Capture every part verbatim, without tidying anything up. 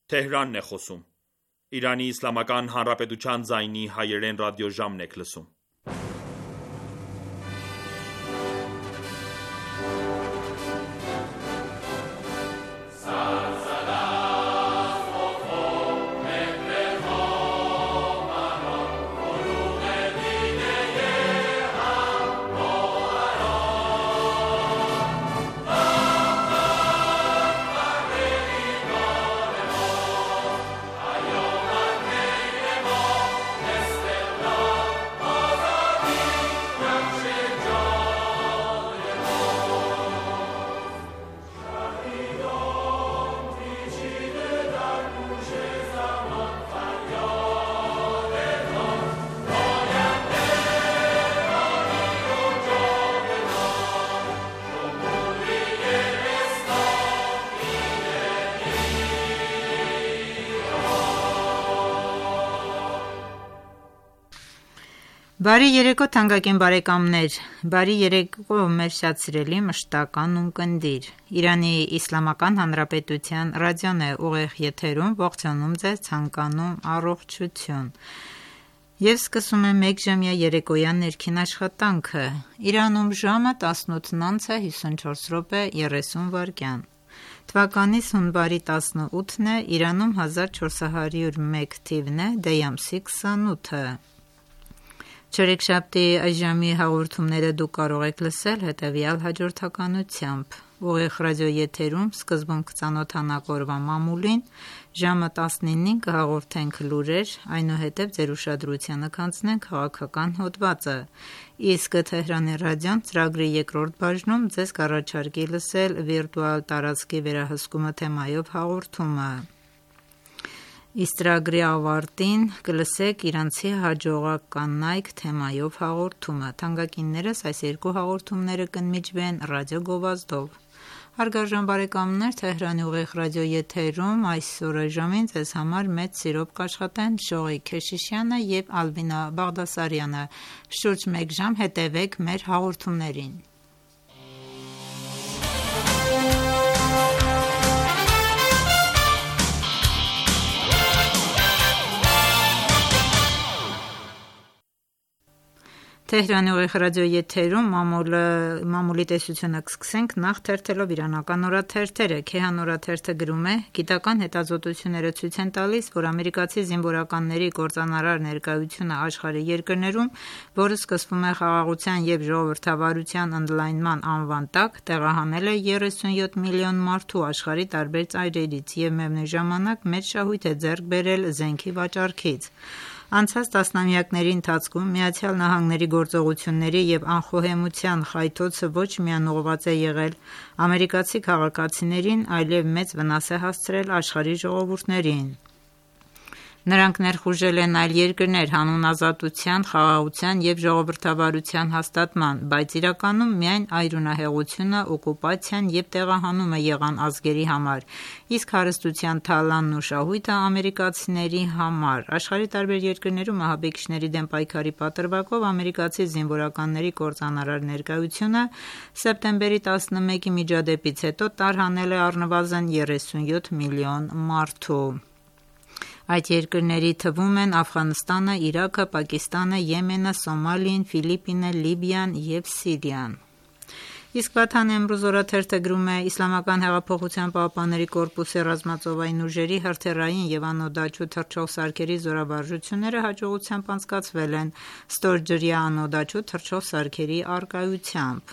Թեհրանն է խոսում։ Իրանի Իսլամական Հանրապետության ձայնի հայերեն ռադիոժամն եք լսում։ Բարի երեկո թանկագին բարեկամներ, բարի երեկո մեր շատ սիրելի մշտական ունկնդիր, Իրանի Իսլամական Հանրապետության ռադիոն է ուղիղ եթերում, ողջունում ձեզ, ցանկանում առողջություն և սկսում է մեկժամյա երեկոյան ներքին աշխատանքը, Իրանում ժամը տասնութն անց է հիսունչորս րոպե երեսուն վայրկյան, թվականիս հունվարի տասնութն է, Իրանում հազար չորս հարյուր մեկ թիվն է, դեյ ամսի քսանութը Չորեքշաբթի այժմի հաղորդումները դուք կարող եք լսել հետևյալ հաջորդականությամբ. Ուղիղ ռադիոեթերում սկզբում կծանոթանանք օրվա մամուլին, ժամը տասնինին կհաղորդենք լուրեր, այնուհետև ձեր ուշադրությանը կանցնենք քաղաքական հոդվածը, իսկ Թեհրանի ռադիոն ծրագրի երկրորդ բաժնում ձեզ կառաջարկի լսել վիրտուալ տարածքի վերահսկումը թեմայով հաղորդումը Իսկ ծրագրի ավարտին կլսեք իրանցի հաջողակ կանայք թեմայով հաղորդումը, թանկագիններս այս երկու հաղորդումները կընդմիջվեն ռադիո գովազդով։ Հարգարժան բարեկամներ, Թեհրանի ուղիղ ռադիոեթերում այսօր ժամին ձեզ համար մեծ սիրով կաշխատեն Շողիկ Քեշիշյանը և Ալվինա Բաղդասարյանը։ Շուրջ մեկ ժամ հետևեք մեր հաղորդումներին։ Թեհրանի ուղիղ ռադիոեթերում մամուլի տեսությունը կսկսենք նախ թերթելով իրանական օրաթերթերը։ Քեհան օրաթերթը գրում է. Գիտական հետազոտությունները ցույց են տալիս, որ ամերիկացի զինվորականների կործանարար ներկայությունը աշխարհի երկրներում, որը սկսվում է խաղաղության և ժողովրդավարության ընդլայնման անվան տակ, տեղահանել է երեսունյոթ միլիոն մարդու աշխարհի տարբեր ծայրերից և միևնույն ժամանակ մեծ շահույթ է ձեռք բերել զենքի վաճառքից։ Անցած տասնամյակների ընթացքում Միացյալ Նահանգների գործողությունների և անխոհեմության խայթոցը ոչ միայն ուղղված է եղել ամերիկացի քաղաքացիներին, այլև մեծ վնաս է հասցրել աշխարհի ժողովուրդներին։ Նրանք ներխուժել են այլ երկրներ հանուն ազատության, խաղաղության և ժողովրդավարության հաստատման, բայց իրականում միայն այրունահեղությունը, օկուպացիան և տեղահանումը եղան ազգերի համար, իսկ հարստության թալանն ու շահույթը ամերիկացիների համար։ Աշխարհի տարբեր երկրներում ահաբեկիչների դեմ պայքարի պատրվակով ամերիկացի զինվորականների կործանարար ներկայությունը սեպտեմբերի տասնմեկի միջադեպից հետո տարհանել է առնվազն երեսունյոթ միլիոն մարդու։ Այդ երկրների թվում են Աֆղանստանը, Իրաքը, Պակիստանը, Եմենը, Սոմալին, Ֆիլիպինը, Լիբիան և Սիրիան։ Իսկ Վաթան Էմրուզ օրաթերթը գրում է. Իսլամական հեղափոխության պահապանների կորպուսի ռազմածովային ուժերի հրթիռային և անօդաչու թռչող սարքերի զորավարժությունները հաջողությամբ անցկացվել են ստորջրյա անօդաչու թռչող սարքերի առկայությամբ։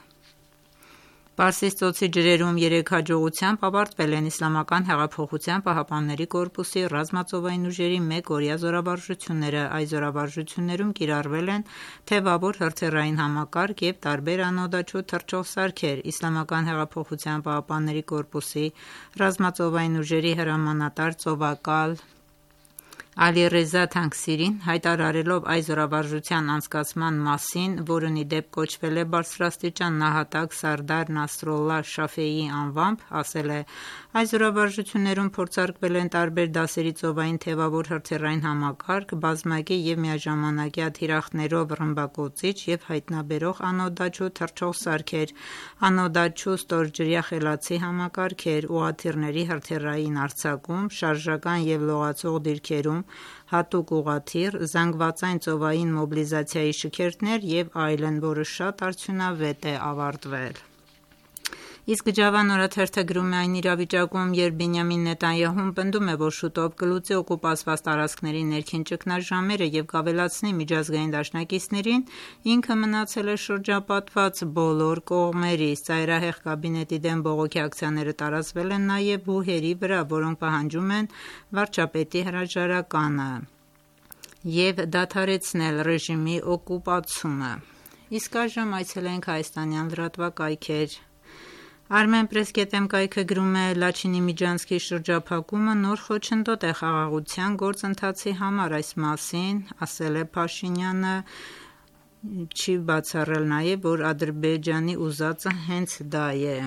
Պարսից ծոցի ջրերում երեք հաջողությամբ ավարտվել են Իսլամական հեղափոխության պահապանների կորպուսի ռազմածովային ուժերի մեկօրյա զորավարժությունները։ Այս զորավարժություններում կիրառվել են թևավոր հրթիռային համակարգ և տարբեր անօդաչու թռչող սարքեր։ Իսլամական հեղափոխության պահապանների կորպուսի ռազմածովային ուժերի հրամանատար ծովակալ Ալիռեզա Թանկսիրին հայտարարելով այս զորավարժության անցկացման մասին, որն ի դեպ կոչվել է բարձրաստիճան նահատակ Սարդար Նասրոլլահ Շաֆեիի անվամբ, ասել է. «Այս զորավարժություններում փորձարկվել են տարբեր դասերի ծովային թևավոր հրթիռային համակարգ, բազմակի և միաժամանակյա թիրախներով ռմբակոծիչ և հայտնաբերող անօդաչու թռչող սարքեր, անօդաչու ստորջրյա խելացի համակարգեր, ուղղաթիռների հրթիռային արձակում, շարժական և լողացող դիրքերում հատուկ ուղղաթիռ, զանգվածային ծովային մոբիլիզացիայի շքերթներ և այլն, որը շատ արդյունավետ է ավարտվել»։ Իսկ Ջավան օրաթերթը գրում է այն իրավիճակում, երբ Բենյամին Նեթանյահուն պնդում է, որ շուտով կլուծի օկուպացված տարածքների ներքին ճգնաժամերը և կավելացնի միջազգային դաշնակիցներին, ինքը մնացել է շրջապատված բոլոր կողմերից։ Ծայրահեղ կաբինետի դեմ բողոքի ակցիաները տարածվել են նաև բուհերի վրա, որոնք պահանջում են վարչապետի հրաժարականը և դադարեցնել ռեժիմի օկուպացումը։ Իսկ այժմ այցելենք հայաստանյան լրատվակայքեր։ Armenpress.am կայքը գրում է. «Լաչինի Միջանցքի շրջափակումը նոր խոչընդոտ է խաղաղության գործընթացի համար»։ Այս մասին ասել է Փաշինյանը, չի բացառել նաև, որ Ադրբեջանի ուզածը հենց դա է։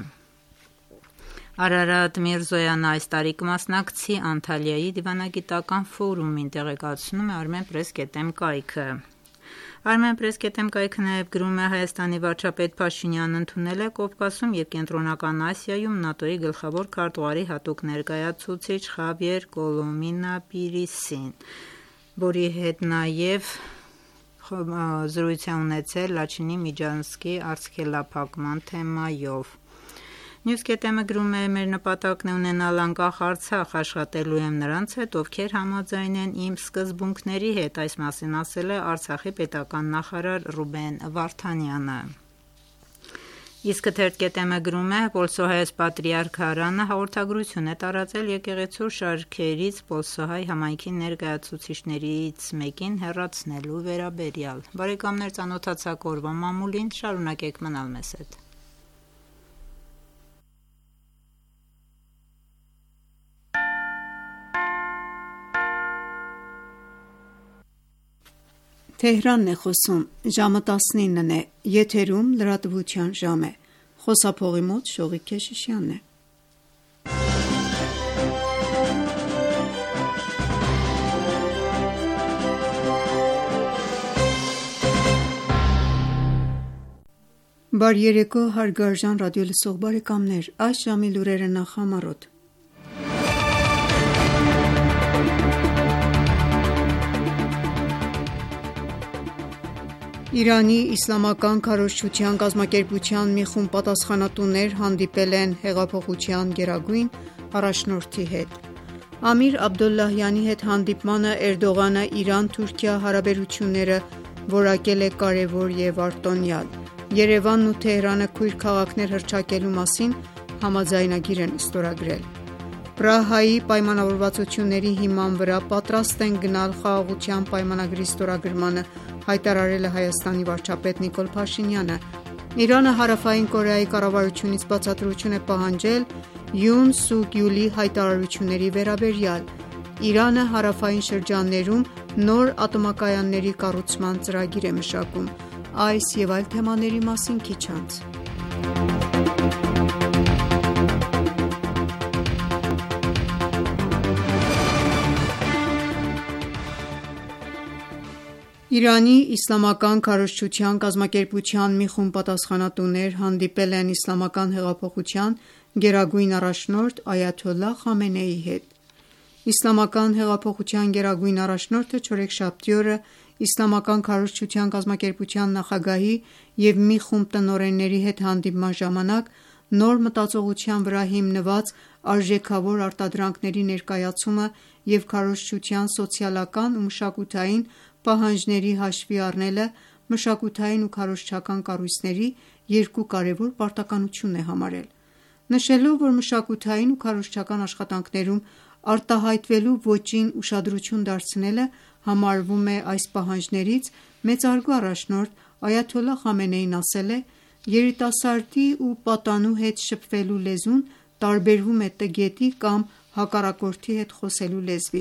Արարատ Միրզոյանը այս տարի կմասնակցի Անտալիայի դիվանագիտական ֆորումին, տեղեկացնում է Armenpress.am կայքը։ Armenpress.am կայքը նաև գրում է. «Հայաստանի վարչապետ Փաշինյանն ընդունել է Կովկասում և Կենտրոնական Ասիայում ՆԱՏՕ-ի գլխավոր քարտուղարի հատուկ ներկայացուցիչ Խավիեր Կոլոմինա Պիրիսին, որի հետ նաև զրույց է ունեցել Լաչինի Միջանցքի արգելափակման թեմայով»։ News.am-ը գրում է. «Մեր նպատակն է ունենալ անկախ Արցախ, աշխատելու եմ նրանց հետ, ովքեր համաձայն են իմ սկզբունքների հետ»։ Այս մասին ասել է Արցախի պետական նախարար Ռուբեն Վարդանյանը։ Իսկ Թերթ.am-ը գրում է. «Պոլսոհայոց պատրիարք Հարանը հաղորդագրություն է տարածել եկեղեցու շարքերից պոլսոհայ համայնքի ներկայացուցիչներից մեկին հեռացնելու վերաբերյալ»։ Բարեկամներ, ծանոթացաք օրվա մամուլին, շարունակեք մնալ մեզ հետ։ Թեհրանն է խոսում, ժամը տասնինն է, եթերում լրատվության ժամ է, խոսափողի մոտ Շողիկ Քեշիշյանն է։ Բարի երեկո հարգարժան ռադիոլսող բարեկամներ, այս ժամի լուրերը նախ համառոտ։ Իրանի իսլամական քարոզչության կազմակերպության մի խումբ պատասխանատուներ հանդիպել են հեղափոխության գերագույն առաջնորդի հետ։ Ամիր Աբդոլլահյանի հետ հանդիպմանը Էրդողանը Իրան-Թուրքիա հարաբերությունները որակել է կարևոր և արտոնյալ։ Երևանն ու Թեհրանը քույր քաղաքներ հռչակելու մասին համաձայնագիր են ստորագրել։ Պրահայի պայմանավորվածությունների հիման վրա պատրաստ են գնալ խաղաղության պայմանագրի ստորագրմանը, հայտարարել է Հայաստանի վարչապետ Նիկոլ Փաշինյանը։ Իրանը Հարավային Կորեայի կառավարությունից բացատրություն է պահանջել Յուն Սուկ Յուլի հայտարարությունների վերաբերյալ։ Իրանը հարավային շրջաններում նոր ատոմակայանների կառուցման ծրագիր է մշակում։ Այս և այլ թեմաների մասին քիչ անց։ Իրանի իսլամական քարոզչության կազմակերպության մի խումբ պատասխանատուներ հանդիպել են իսլամական հեղափոխության գերագույն առաջնորդ Այաթոլլահ Խամենեիի հետ։ Իսլամական հեղափոխության գերագույն առաջնորդը չորեքշաբթի օրը իսլամական քարոզչության կազմակերպության նախագահի և մի խումբ տնօրենների հետ հանդիպման ժամանակ նոր մտածողության վրա հիմնված արժեքավոր արտադրանքների ներկայացումը և քարոզչության սոցիալական ու մշակութային պահանջների հաշվի առնելը մշակութային ու քարոզչական կառույցների երկու կարևոր պարտականություն է համարել։ Նշելով, որ մշակութային ու քարոզչական աշխատանքներում արտահայտվելու ոճին ուշադրություն դարձնելը համարվում է այս պահանջներից, մեծարգո առաջնորդ Այաթոլլահ Խամենեին ասել է. «Երիտասարդի ու պատանու հետ շփվելու լեզուն տարբերվում է տգետի կամ հակառակորդի հետ խոսելու լեզվից,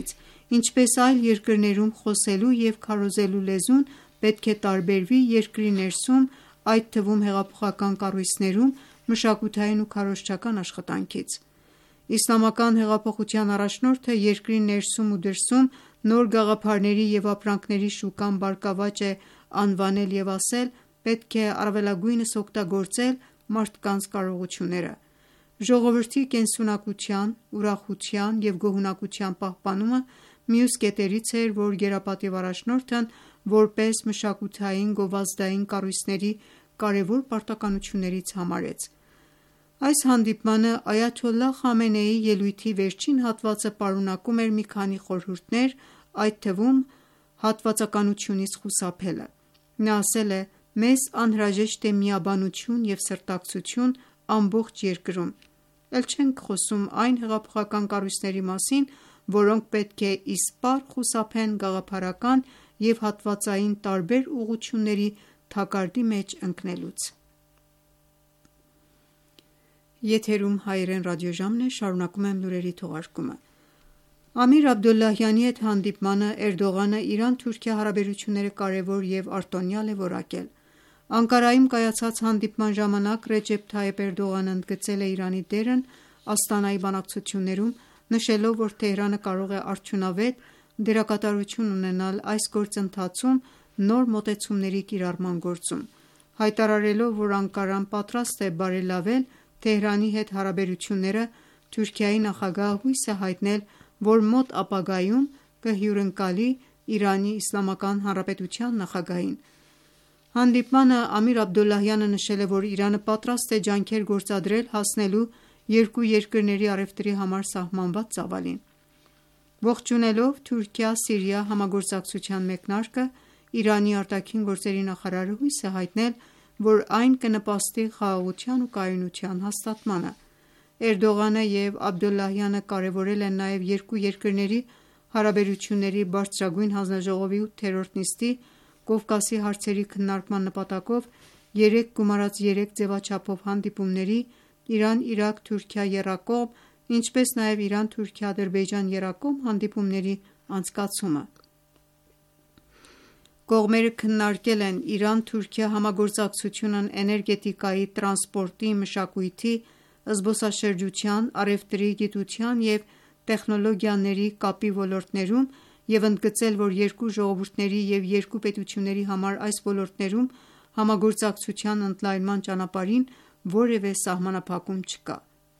Ինչպես այլ երկրներում խոսելու և քարոզելու լեզուն պետք է տարբերվի երկրի ներսում, այդ թվում հեղափոխական կառույցներում, մշակութային ու քարոզչական աշխատանքից: Իսլամական հեղափոխության առաջնորդը երկրի ներսում ու դրսում նոր գաղափարների և ապրանքների շուկան բարգավաճ է անվանել և ասել. պետք է առավելագույնս օգտագործել մարդկանց կարողությունները: Ժողովրդի կենսունակության, ուրախության և գոհունակության պահպանումը մյուս կետերից էր, որ գերապատիվ առաջնորդն որպես մշակութային գովազդային կառույցների կարևոր պարտականություններից համարեց: Այս հանդիպմանը այաթոլլահ Խամենեիի ելույթի վերջին հատվածը պարունակում էր մի քանի խորհուրդներ, այդ թվում հատվածականությունից խուսափելը: Նա ասել է. «Մեզ անհրաժեշտ է միաբանություն և սրտակցություն ամբողջ երկրում: Էլ չենք խոսում այն հեղափոխական կառույցների մասին, որոնք պետք է իսպառ խուսափեն գաղափարական և հատվածային տարբեր ուղղությունների թակարդի մեջ ընկնելուց»: Ամիր Աբդոլլահյանի հետ հանդիպմանը Էրդողանը Իրան-Թուրքիա հարաբերությունները կարևոր և արտոնյալ է որակել: Անկարայում կայացած հանդիպման ժամանակ Ռեջեփ Թայիփ Էրդողանը ընդգծել է Իրանի դերն Աստանայի բանակցություններում, նշելով, որ Թեհրանը կարող է արդյունավետ դերակատարություն ունենալ այս գործընթացում նոր մոտեցումների կիրառման գործում: Հայտարարելով, որ Անկարան պատրաստ է բարելավել Թեհրանի հետ հարաբերությունները, Թուրքիայի նախագահը հույս է հայտնել, որ մոտ ապագայում կհյուրընկալի Իրանի Իսլամական Հանրապետության նախագահին: Հանդիպմանը Ամիր Աբդոլլահյանը նշել է, որ Իրանը պատրաստ է ջանքեր գործադրել հասնելու երկու երկրների առևտրի համար սահմանված ծավալին: Ողջունելով Թուրքիա-Սիրիա համագործակցության մեկնարկը, Իրանի ԱԳ նախարարը հույս է հայտնել, որ այն կնպաստի խաղաղության ու կայունության հաստատմանը: Էրդողանը և Աբդոլլահյանը կարևորել են նաև երկու երկրների հարաբերությունների բարձրագույն հանձնաժողովի ութերորդ նիստի Կովկասի հարցերի քննարկման նպատակով երեկ գումարած երեք ձևաչափով հանդիպումների Իրան-Իրաք-Թուրքիա եռակողմ, ինչպես նաև Իրան-Թուրքիա-Ադրբեջան եռակողմ հանդիպումների անցկացումը: Կողմերը քննարկել են Իրան-Թուրքիա համագործակցությունն էներգետիկայի, տրանսպորտի, մշակույթի, զբոսաշրջության, առևտրի, գիտության և տեխնոլոգիաների կապի ոլորտներում և ընդգծել, որ երկու ժողովուրդների և երկու պետությունների համար այս ոլորտներում համագործակցության ընդլայնման ճանապարհին որևէ սահմանափակում չկա: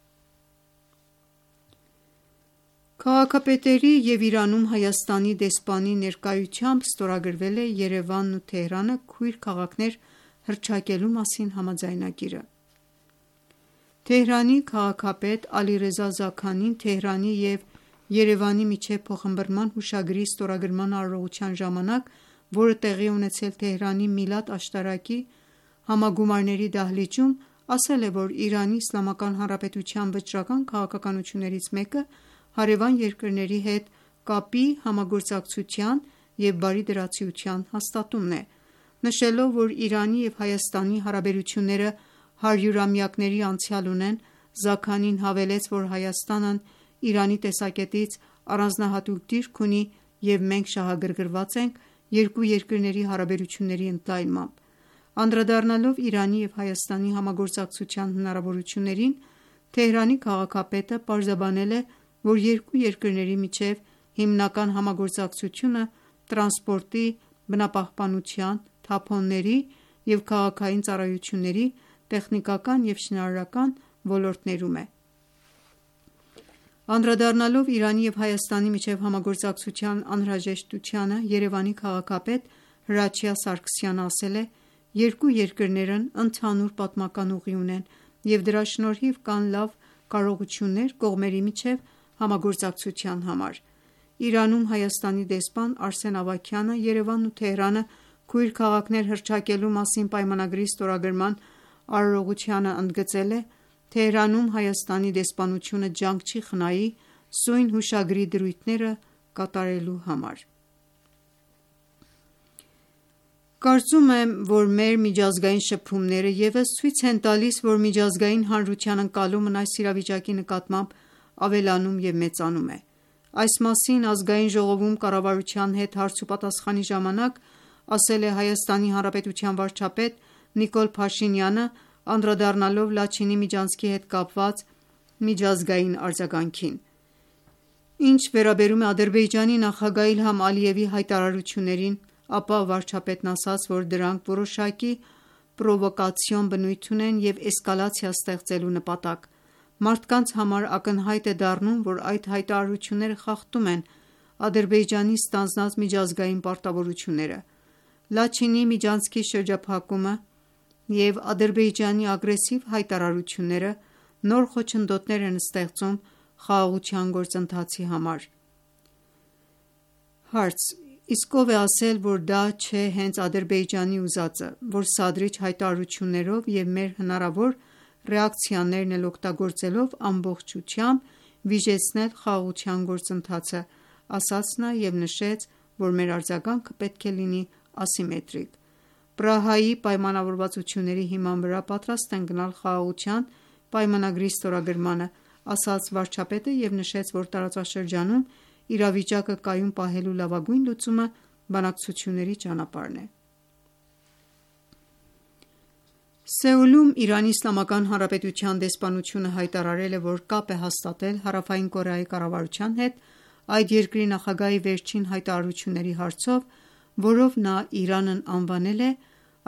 Քաղաքապետերի և Իրանում Հայաստանի դեսպանի ներկայությամբ ստորագրվել է Երևանն ու Թեհրանը քույր քաղաքներ հռչակելու մասին համաձայնագիրը: Թեհրանի քաղաքապետ Ալիռեզա Զաքանին Թեհրանի և Երևանի միջև փոխըմբռնման հուշագրի ստորագրման արարողության ժամանակ, որը տեղի է ունեցել Թեհրանի Միլադ աշտարակի համագումարների դահլիճում, ասել է, որ Իրանի Իսլամական Հանրապետության վճռական քաղաքականություններից մեկը հարևան երկրների հետ կապի, համագործակցության և բարիդրացիության հաստատումն է: Նշելով, որ Իրանի և Հայաստանի հարաբերությունները հարյուրամյակների անցյալ ունեն, Զաքանին հավելեց, որ Հայաստանն Իրանի տեսակետից առանձնահատուկ դիրք ունի և մենք շահագրգռված ենք երկու երկրների հարաբերությունների ընդլայնմամբ: Անդրադառնալով Իրանի և Հայաստանի համագործակցության հնարավորություններին, Թեհրանի քաղաքապետը պարզաբանել է, որ երկու երկրների միջև հիմնական համագործակցությունը տրանսպորտի, բնապահպանության, թափոնների և քաղաքային ծառայությունների, տեխնիկական և շինարարական ոլորտներում է: Անդրադառնալով Իրանի և Հայաստանի միջև համագործակցության անհրաժեշտությանը, Երևանի քաղաքապետ Հրաչյա Սարգսյանը ասել է. «Երկու երկրներն ընդհանուր պատմական ուղի ունեն և դրա շնորհիվ կան լավ կարողություններ կողմերի միջև համագործակցության համար»: Իրանում Հայաստանի դեսպան Արսեն Ավագյանը Երևանն ու Թեհրանը քույր քաղաքներ հռչակելու մասին պայմանագրի ստորագրման արարողությանը ընդգծել է. «Թեհրանում Հայաստանի դեսպանությունը ջանք չի խնայի սույն հուշագրի դրույթները կատարելու համար»: Կարծում եմ, որ մեր միջազգային շփումները ևս ցույց են տալիս, որ միջազգային հանրության ընկալումն այս իրավիճակի նկատմամբ ավելանում և մեծանում է: Այս մասին Ազգային ժողովում կառավարության հետ հարց ու պատասխանի ժամանակ ասել է Հայաստանի Հանրապետության վարչապետ Նիկոլ Փաշինյանը, անդրադառնալով Լաչինի միջանցքի հետ կապված միջազգային արձագանքին: Ինչ վերաբերում է Ադրբեջանի նախագահ Իլհամ Ալիևի հայտարարություններին, ապա վարչապետն ասաց, որ դրանք որոշակի պրովոկացիոն բնույթ ունեն և էսկալացիա ստեղծելու նպատակ: Մարդկանց համար ակնհայտ է դառնում, որ այդ հայտարարությունները խախտում են Ադրբեջանի ստանձնած միջազգային պարտավորությունները: Լաչինի միջանցքի շրջափակումը և Ադրբեջանի ագրեսիվ հայտարարությունները նոր խոչընդոտներ են ստեղծում խաղաղության գործընթացի համար: Հարց. Իսկ ով է ասել, որ դա չէ հենց Ադրբեջանի ուզածը, որ սադրիչ հայտարարություններով և մեր հնարավոր ռեակցիաներն էլ օգտագործելով ամբողջությամբ վիժեցնել խաղաղության գործընթացը, ասաց նա և նշեց, որ մեր արձագանքը պետք է լինի ասիմետրիկ: Պրահայի պայմանավորվածությունների հիման վրա պատրաստ ենք գնալ խաղաղության պայմանագրի ստորագրմանը, ասաց վարչապետը և նշեց, որ տարածաշրջանում իրավիճակը կայուն պահելու լավագույն լուծումը բանակցությունների ճանապարհն է: Սեուլում Իրանի Իսլամական Հանրապետության դեսպանությունը հայտարարել է, որ կապ է հաստատել Հարավային Կորեայի կառավարության հետ այդ երկրի նախագահի վերջին հայտարարությունների հարցով, որով նա Իրանն անվանել է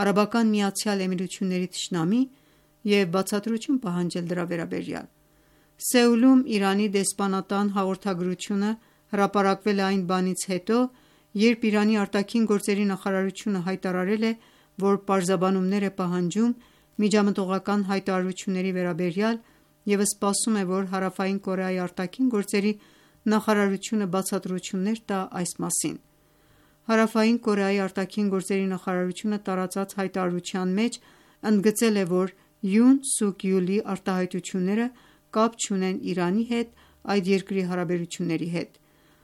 ԱՄԷ-ի թշնամի և բացատրություն պահանջել դրա վերաբերյալ: Սեուլում Իրանի դեսպանատան հաղորդագրությունը հրապարակվել է այն բանից հետո, երբ Իրանի արտաքին գործերի նախարարությունը հայտարարել է, որ պարզաբանումներ է պահանջում միջամտողական հայտարարությունների վերաբերյալ և սպասում է, որ Հարավային Կորեայի արտաքին գործերի նախարարությունը բացատրություններ տա այս մասին: Հարավային Կորեայի արտաքին գործերի նախարարությունը տարածած հայտարարության մեջ ընդգծել է, որ Յուն Սուկ Յուլի արտահայտությունները կապ չունեն Իրանի հետ այդ երկրի հարաբերությունների հետ: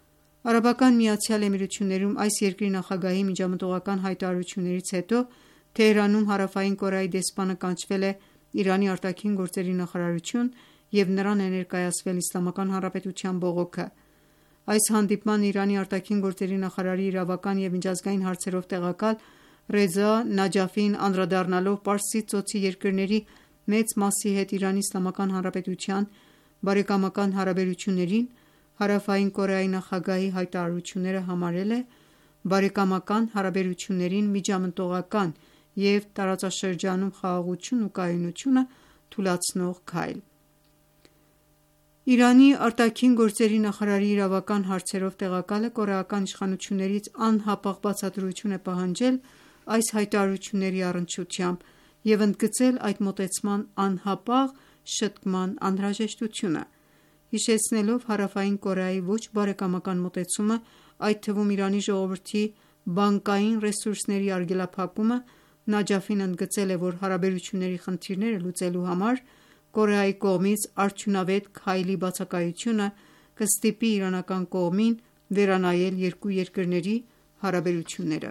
ԱՄԷ-ում այս երկրի նախագահի միջամտողական հայտարարություններից հետո Թեհրանում Հարավային Կորեայի դեսպանը կանչվել է Իրանի արտաքին գործերի նախարարություն և նրան է ներկայացվել Իսլամական Հանրապետության բողոքը: Այս հանդիպմանը Իրանի արտաքին գործերի նախարարի իրավական և միջազգային հարցերով տեղակալ Ռեզա Նաջաֆին անդրադառնալով Պարսից ծոցի երկրների մեծ մասի հետ Իրանի Իսլամական Հանրապետության բարեկամական հարաբերություններին, Հարավային Կորեայի նախագահի հայտարարությունները համարել է բարեկամական հարաբերություններին միջամտողական և տարածաշրջանում խաղաղությունն ու կայունությունը թուլացնող քայլ: Իրանի արտաքին գործերի նախարարի իրավական հարցերով տեղակալը կորեական իշխանություններից անհապաղ բացատրություն է պահանջել այս հայտարարությունների առնչությամբ և ընդգծել այդ մոտեցման անհապաղ շտկման անհրաժեշտությունը: Հիշեցնելով Հարավային Կորեայի ոչ բարեկամական մոտեցումը, այդ թվում Իրանի ժողովրդի բանկային ռեսուրսների արգելափակումը, Նաջաֆին ընդգծել է, որ հարաբերությունների խնդիրները լուծելու համար Կորեայի կողմից արդյունավետ քայլի բացակայությունը կստիպի իրանական կողմին վերանայել երկու երկրների հարաբերությունները: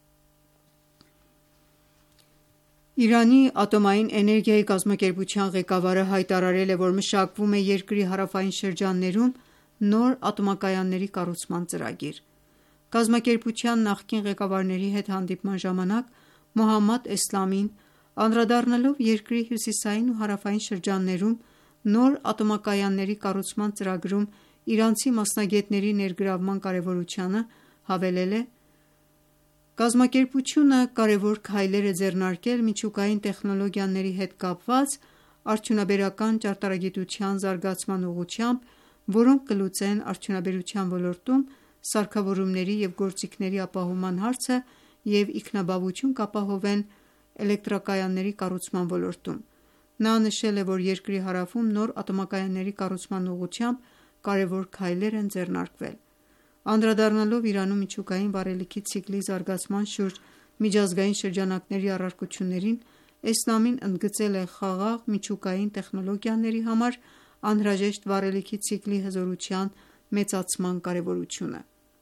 Իրանի ատոմային էներգիայի կազմակերպության ղեկավարը հայտարարել է, որ մշակվում է երկրի հարավային շրջաններում նոր ատոմակայանների կառուցման ծրագիր: Կազմակերպության նախկին ղեկավարների հետ հանդիպման ժամանակ Մոհամմադ Էսլամին, անդրադառնալով երկրի հյուսիսային ու հարավային շրջաններում նոր ատոմակայանների կառուցման ծրագրում իրանցի մասնագետների ներգրավման կարևորությանը, հավելել է. «Կազմակերպությունը կարևոր քայլեր է ձեռնարկել միջուկային տեխնոլոգիաների հետ կապված արդյունաբերական ճարտարագիտության զարգացման ուղղությամբ, որոնք կլուծեն արդյունաբերության ոլորտում սարքավորումների և գործիքների ապահովման հարցը և ինքնաբավություն կապահովեն էլեկտրակայանների կառուցման ոլորտում»: Նա նշել է, որ երկրի հարավում նոր ատոմակայանների կառուցման ուղղությամբ կարևոր քայլեր են ձեռնարկվել: Անդրադառնալով Իրանում միջուկային վառելիքի ցիկլի զարգացման շուրջ միջազգային շրջանակների առարկություններին, Էսլամին ընդգծել է խաղաղ միջուկային տեխնոլոգիաների համար անհրաժեշտ վառելիքի ցիկլի հզորության մեծացման կարևորությունը: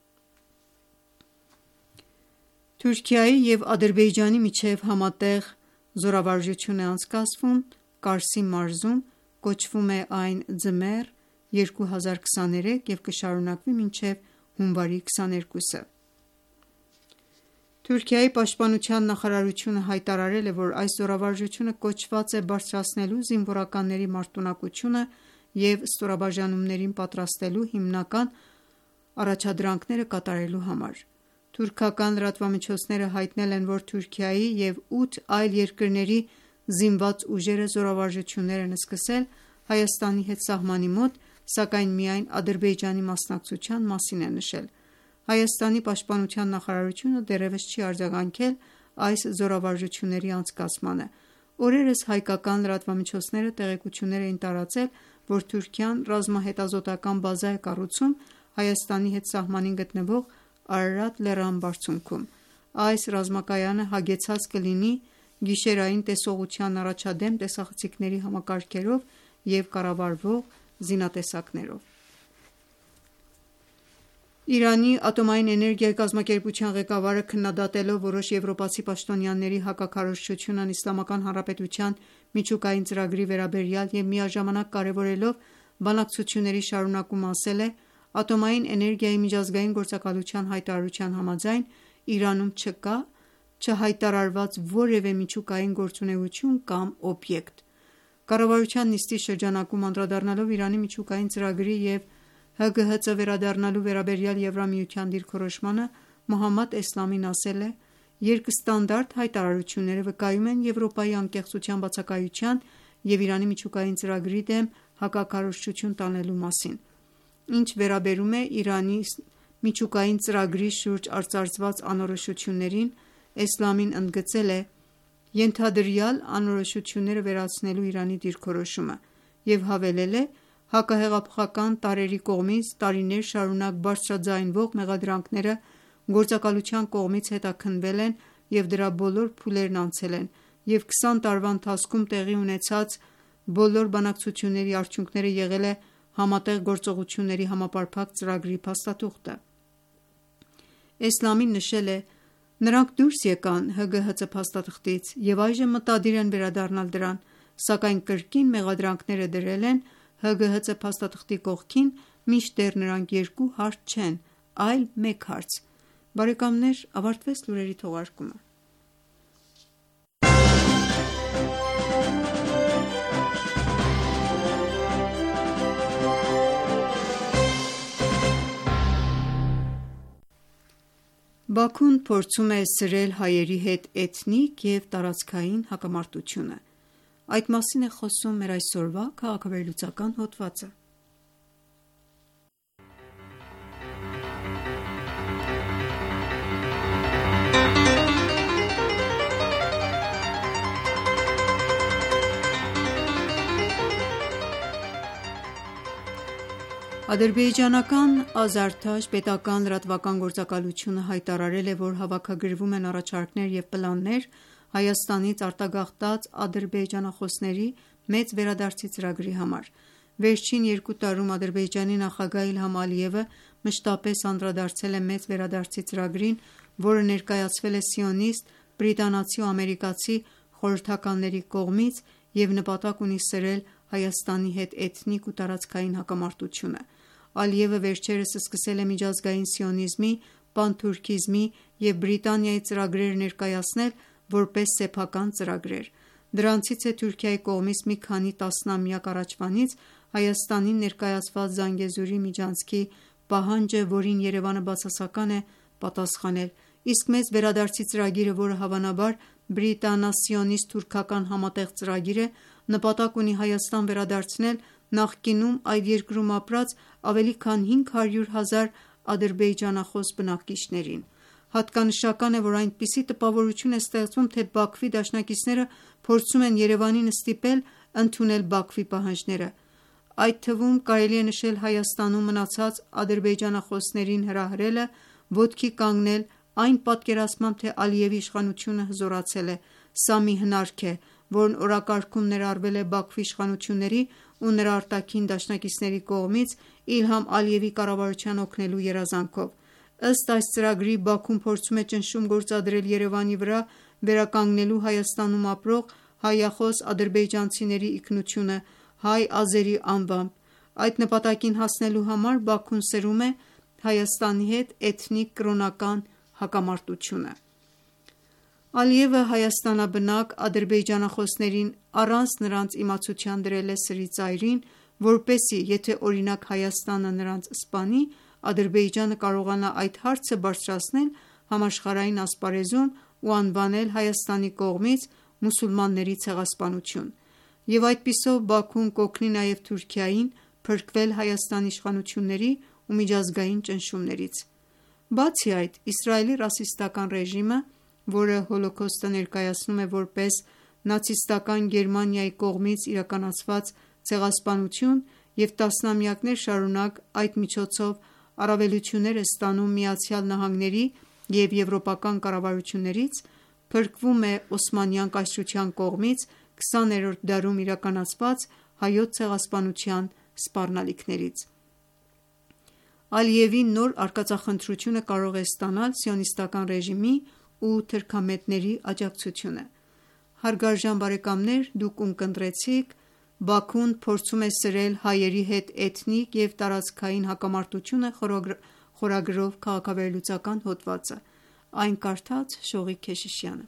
Թուրքիայի և Ադրբեջանի միջև համատեղ զորավարժություն է անցկացվում Կարսի մարզում, կոչվում է այն Ձմեռ երկու հազար քսաներեք և կշարունակվի մինչև հունվարի քսաներկուսը։ Թուրքիայի պաշտպանության նախարարությունը հայտարարել է, որ այս զորավարժությունը կոչված է բարձրացնելու զինվորականների մարտունակությունը և ստորաբաժանումներին պատրաստելու հիմնական առաջադրանքները կատարելու համար։ Թուրքական լրատվամիջոցները հայտնել են, որ Թուրքիայի և ութ այլ երկրների զինված ուժերը զորավարժություններ են սկսել Հայաստանի հետ սահմանի մոտ, սակայն միայն Ադրբեջանի մասնակցության մասին է նշել։ Հայաստանի պաշտպանության նախարարությունը դեռևս չի արձագանքել այս զորավարժությունների անցկացմանը։ Օրերս հայկական լրատվամիջոցները տեղեկություններ էին տարածել, որ Թուրքիան ռազմահետազոտական բազա է կառուցում Հայաստանի հետ սահմանին գտնվող Արարատ լեռան բարձունքում։ Այս ռազմակայանը հագեցած կլինի գիշերային տեսողության առաջադեմ տեսախցիկների համակարգերով և կառավարվող զինատեսակներով։ Իրանի ատոմային էներգիայի կազմակերպության ղեկավարը քննադատելով որոշ եվրոպացի պաշտոնյաների հակաքարոզչությունն Իսլամական Հանրապետության միջուկային ծրագրի վերաբերյալ և միաժամանակ կարևորելով բանակցությունների շարունակումը ասել է. «Ատոմային էներգիայի միջազգային գործակալության հայտարարության համաձայն Իրանում չկա չհայտարարված որևէ միջուկային գործունեություն կամ օբյեկտ»։ Կառավարության նիստի շրջանակում անդրադառնալով Իրանի միջուկային ծրագրի և Հ Գ Հ Ծ վերադառնալու վերաբերյալ Եվրամիության դիրքորոշմանը Մոհամմադ Էսլամին ասել է. «Երկստանդարտ հայտարարությունները վկայում են Եվրոպայի անկեղծության բացակայության և Իրանի միջուկային ծրագրի դեմ հակաքարոզչություն տանելու մասին»։ Ինչ վերաբերում է Իրանի միջուկային ծրագրի շուրջ արծարծված անորոշություններին, Էսլամին ընդգծել է ենթադրյալ անորոշությունները վերացնելու Իրանի դիրքորոշումը և հավելել է. «Հակահեղափոխական տարրերի կողմից տարիներ շարունակ բարձրաձայնվող մեղադրանքները գործակալության կողմից հետաքննվել են և դրա բոլոր փուլերն անցել են, և քսան տարվա ընթացքում տեղի ունեցած բոլոր բանակցությունների արդյունքները եղել է Համատեղ գործողությունների համապարփակ ծրագրի փաստաթուղթը»։ Էսլամին նշել է. «Նրանք դուրս եկան Հ Գ Հ Ծ փաստաթղթից և այժմ մտադիր են վերադառնալ դրան, սակայն կրկին մեղադրանքներ դրել են Հ Գ Հ Ծ փաստաթղթի կողքին, մինչդեռ նրանք երկու հարց չեն, այլ մեկ հարց»։ Ավարտվեց լուրերի թողարկումը։ Բաքուն փորձում է սրել հայերի հետ էթնիկ և տարածքային հակամարտությունը։ Այդ մասին է խոսում մեր այսօրվա քաղաքավերլուծական հոդվածը։ Ադրբեջանական «Ազարթաշ» պետական լրատվական գործակալությունը հայտարարել է, որ հավաքագրվում են առաջարկներ և պլաններ Հայաստանից արտագաղթած ադրբեջանախոսների մեծ վերադարձի ծրագրի համար։ Վերջին երկու տարում Ադրբեջանի նախագահ Իլհամ Ալիևը մշտապես անդրադարձել է մեծ վերադարձի ծրագրին, որը ներկայացվել է սիոնիստ, բրիտանացի ու ամերիկացի խորհրդականների կողմից և նպատակ ունի սրել Հայաստանի հետ էթնիկ ու տարածքային հակամարտությունը։ Ալիևը վերջերս սկսել է միջազգային սիոնիզմի, պանթուրքիզմի և Բրիտանիայի ծրագրերը ներկայացնել որպես սեփական ծրագրեր։ Դրանցից է Թուրքիայի կողմից մի քանի տասնամյակ առաջվանից Հայաստանին ներկայացված Զանգեզուրի միջանցքի պահանջը, որին Երևանը բացասական է պատասխանել, իսկ մեծ վերադարձի ծրագիրը, որը հավանաբար բրիտանա-սիոնիստ-թուրքական համատեղ ծրագիր է, նպատակ ունի Հայաստան վերադարձնել նախկինում այդ երկրում ապրած ավելի քան հինգ հարյուր հազար ադրբեջանախոս բնակիչներին։ Հատկանշական է, որ այնպիսի տպավորություն է ստեղծվում, թե Բաքվի դաշնակիցները փորձում են Երևանին ստիպել ընդունել Բաքվի պահանջները։ Այդ թվում կարելի է նշել Հայաստանում մնացած ադրբեջանախոսներին հրահրելը, ոտքի կանգնել այն պատկերացմամբ, թե Ալիևի իշխանությունը հզորացել է։ Սա մի հնարք է, որն օրակարգում ներառվել է Բաքվի իշխանությունների ու նրա արտաքին դաշնակիցների կողմից Իլհամ Ալիևի կառավարությանն օգնելու երազանքով։ Ըստ այս ծրագրի Բաքուն փորձում է ճնշում գործադրել Երևանի վրա վերականգնելու Հայաստանում ապրող հայախոս ադրբեջանցիների ինքնությունը հայ ազերի անվամբ։ Այդ նպատակին հասնելու համար Բաքուն սրում է Հայաստանի հետ էթնիկ կրոնական հակամարտությունը։ Ալիևը հայաստանաբնակ ադրբեջանախոսներին առանց նրանց իմացության դրել է սրի ծայրին, որպեսզի եթե օրինակ Հայաստանը նրանց սպանի, Ադրբեջանը կարողանա այդ հարցը բարձրացնել համաշխարհային ասպարեզում ու անվանել Հայաստանի կողմից մուսուլմանների ցեղասպանություն, և այդպիսով Բաքուն կօգնի նաև Թուրքիային փրկվել Հայաստանի իշխանությունների ու միջազգային ճնշումներից։ Բացի այդ, Իսրայելի ռասիստական ռեժիմը, որը Հոլոքոստը ներկայացնում է որպես նացիստական Գերմանիայի կողմից իրականացված ցեղասպանություն և տասնամյակներ շարունակ այդ միջոցով առավելություններ է ստանում ԱՄՆ-ի և եվրոպական կառավարություններից, փրկվում է Օսմանյան կայսրության կողմից քսաներորդ դարում իրականացված հայոց ցեղասպանության սպառնալիքներից։ Ալիևի նոր արկածախնդրությունը կարող է ստանալ սիոնիստական ռեժիմի ու թրքամետների աջակցությունը։ Հարգարժան բարեկամներ, դուք ունկնդրեցիք «Բաքուն փորձում է սրել հայերի հետ էթնիկ և տարածքային հակամարտությունը» խորագրով քաղաքավերլուծական հոդվածը։ Այն կարդաց Շողիկ Քեշիշյանը։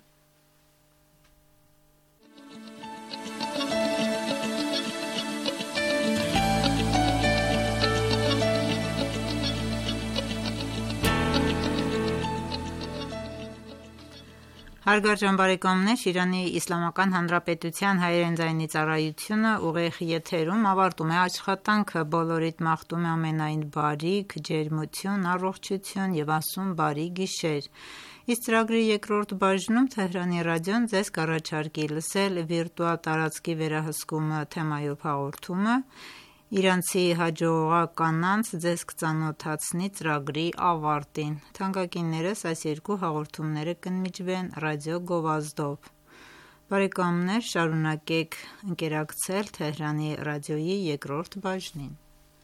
Հարգարժան բարեկամներ, Իրանի Իսլամական Հանրապետության հայերեն ձայնի ծառայությունը ուղիղ եթերում ավարտում է աշխատանքը, բոլորիդ մաղթում է ամենայն բարիք, ջերմություն, առողջություն և ասում բարի գիշեր։ Իսկ ծրագրի երկրորդ բաժնում Թեհրանի ռադիոն ձեզ կառաջարկի լսել վիրտուալ տարածքի վերահսկումը թեմայով հաղորդումը, իրանցի հաջողակ կանանց ձեզ կծանոթացնի ծրագրի ավարտին։ Թանկագիններս, այս երկու հաղորդումները կընդմիջվեն ռադիո գովազդով։ Բարեկամներ, շարունակեք ընկերակցել Թեհրանի ռադիոյի երկրորդ բաժնին։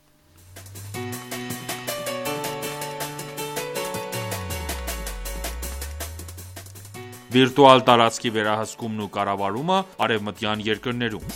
Վիրտուալ տարածքի վերահսկումն ու կառավարումը արևմտյան երկրներում։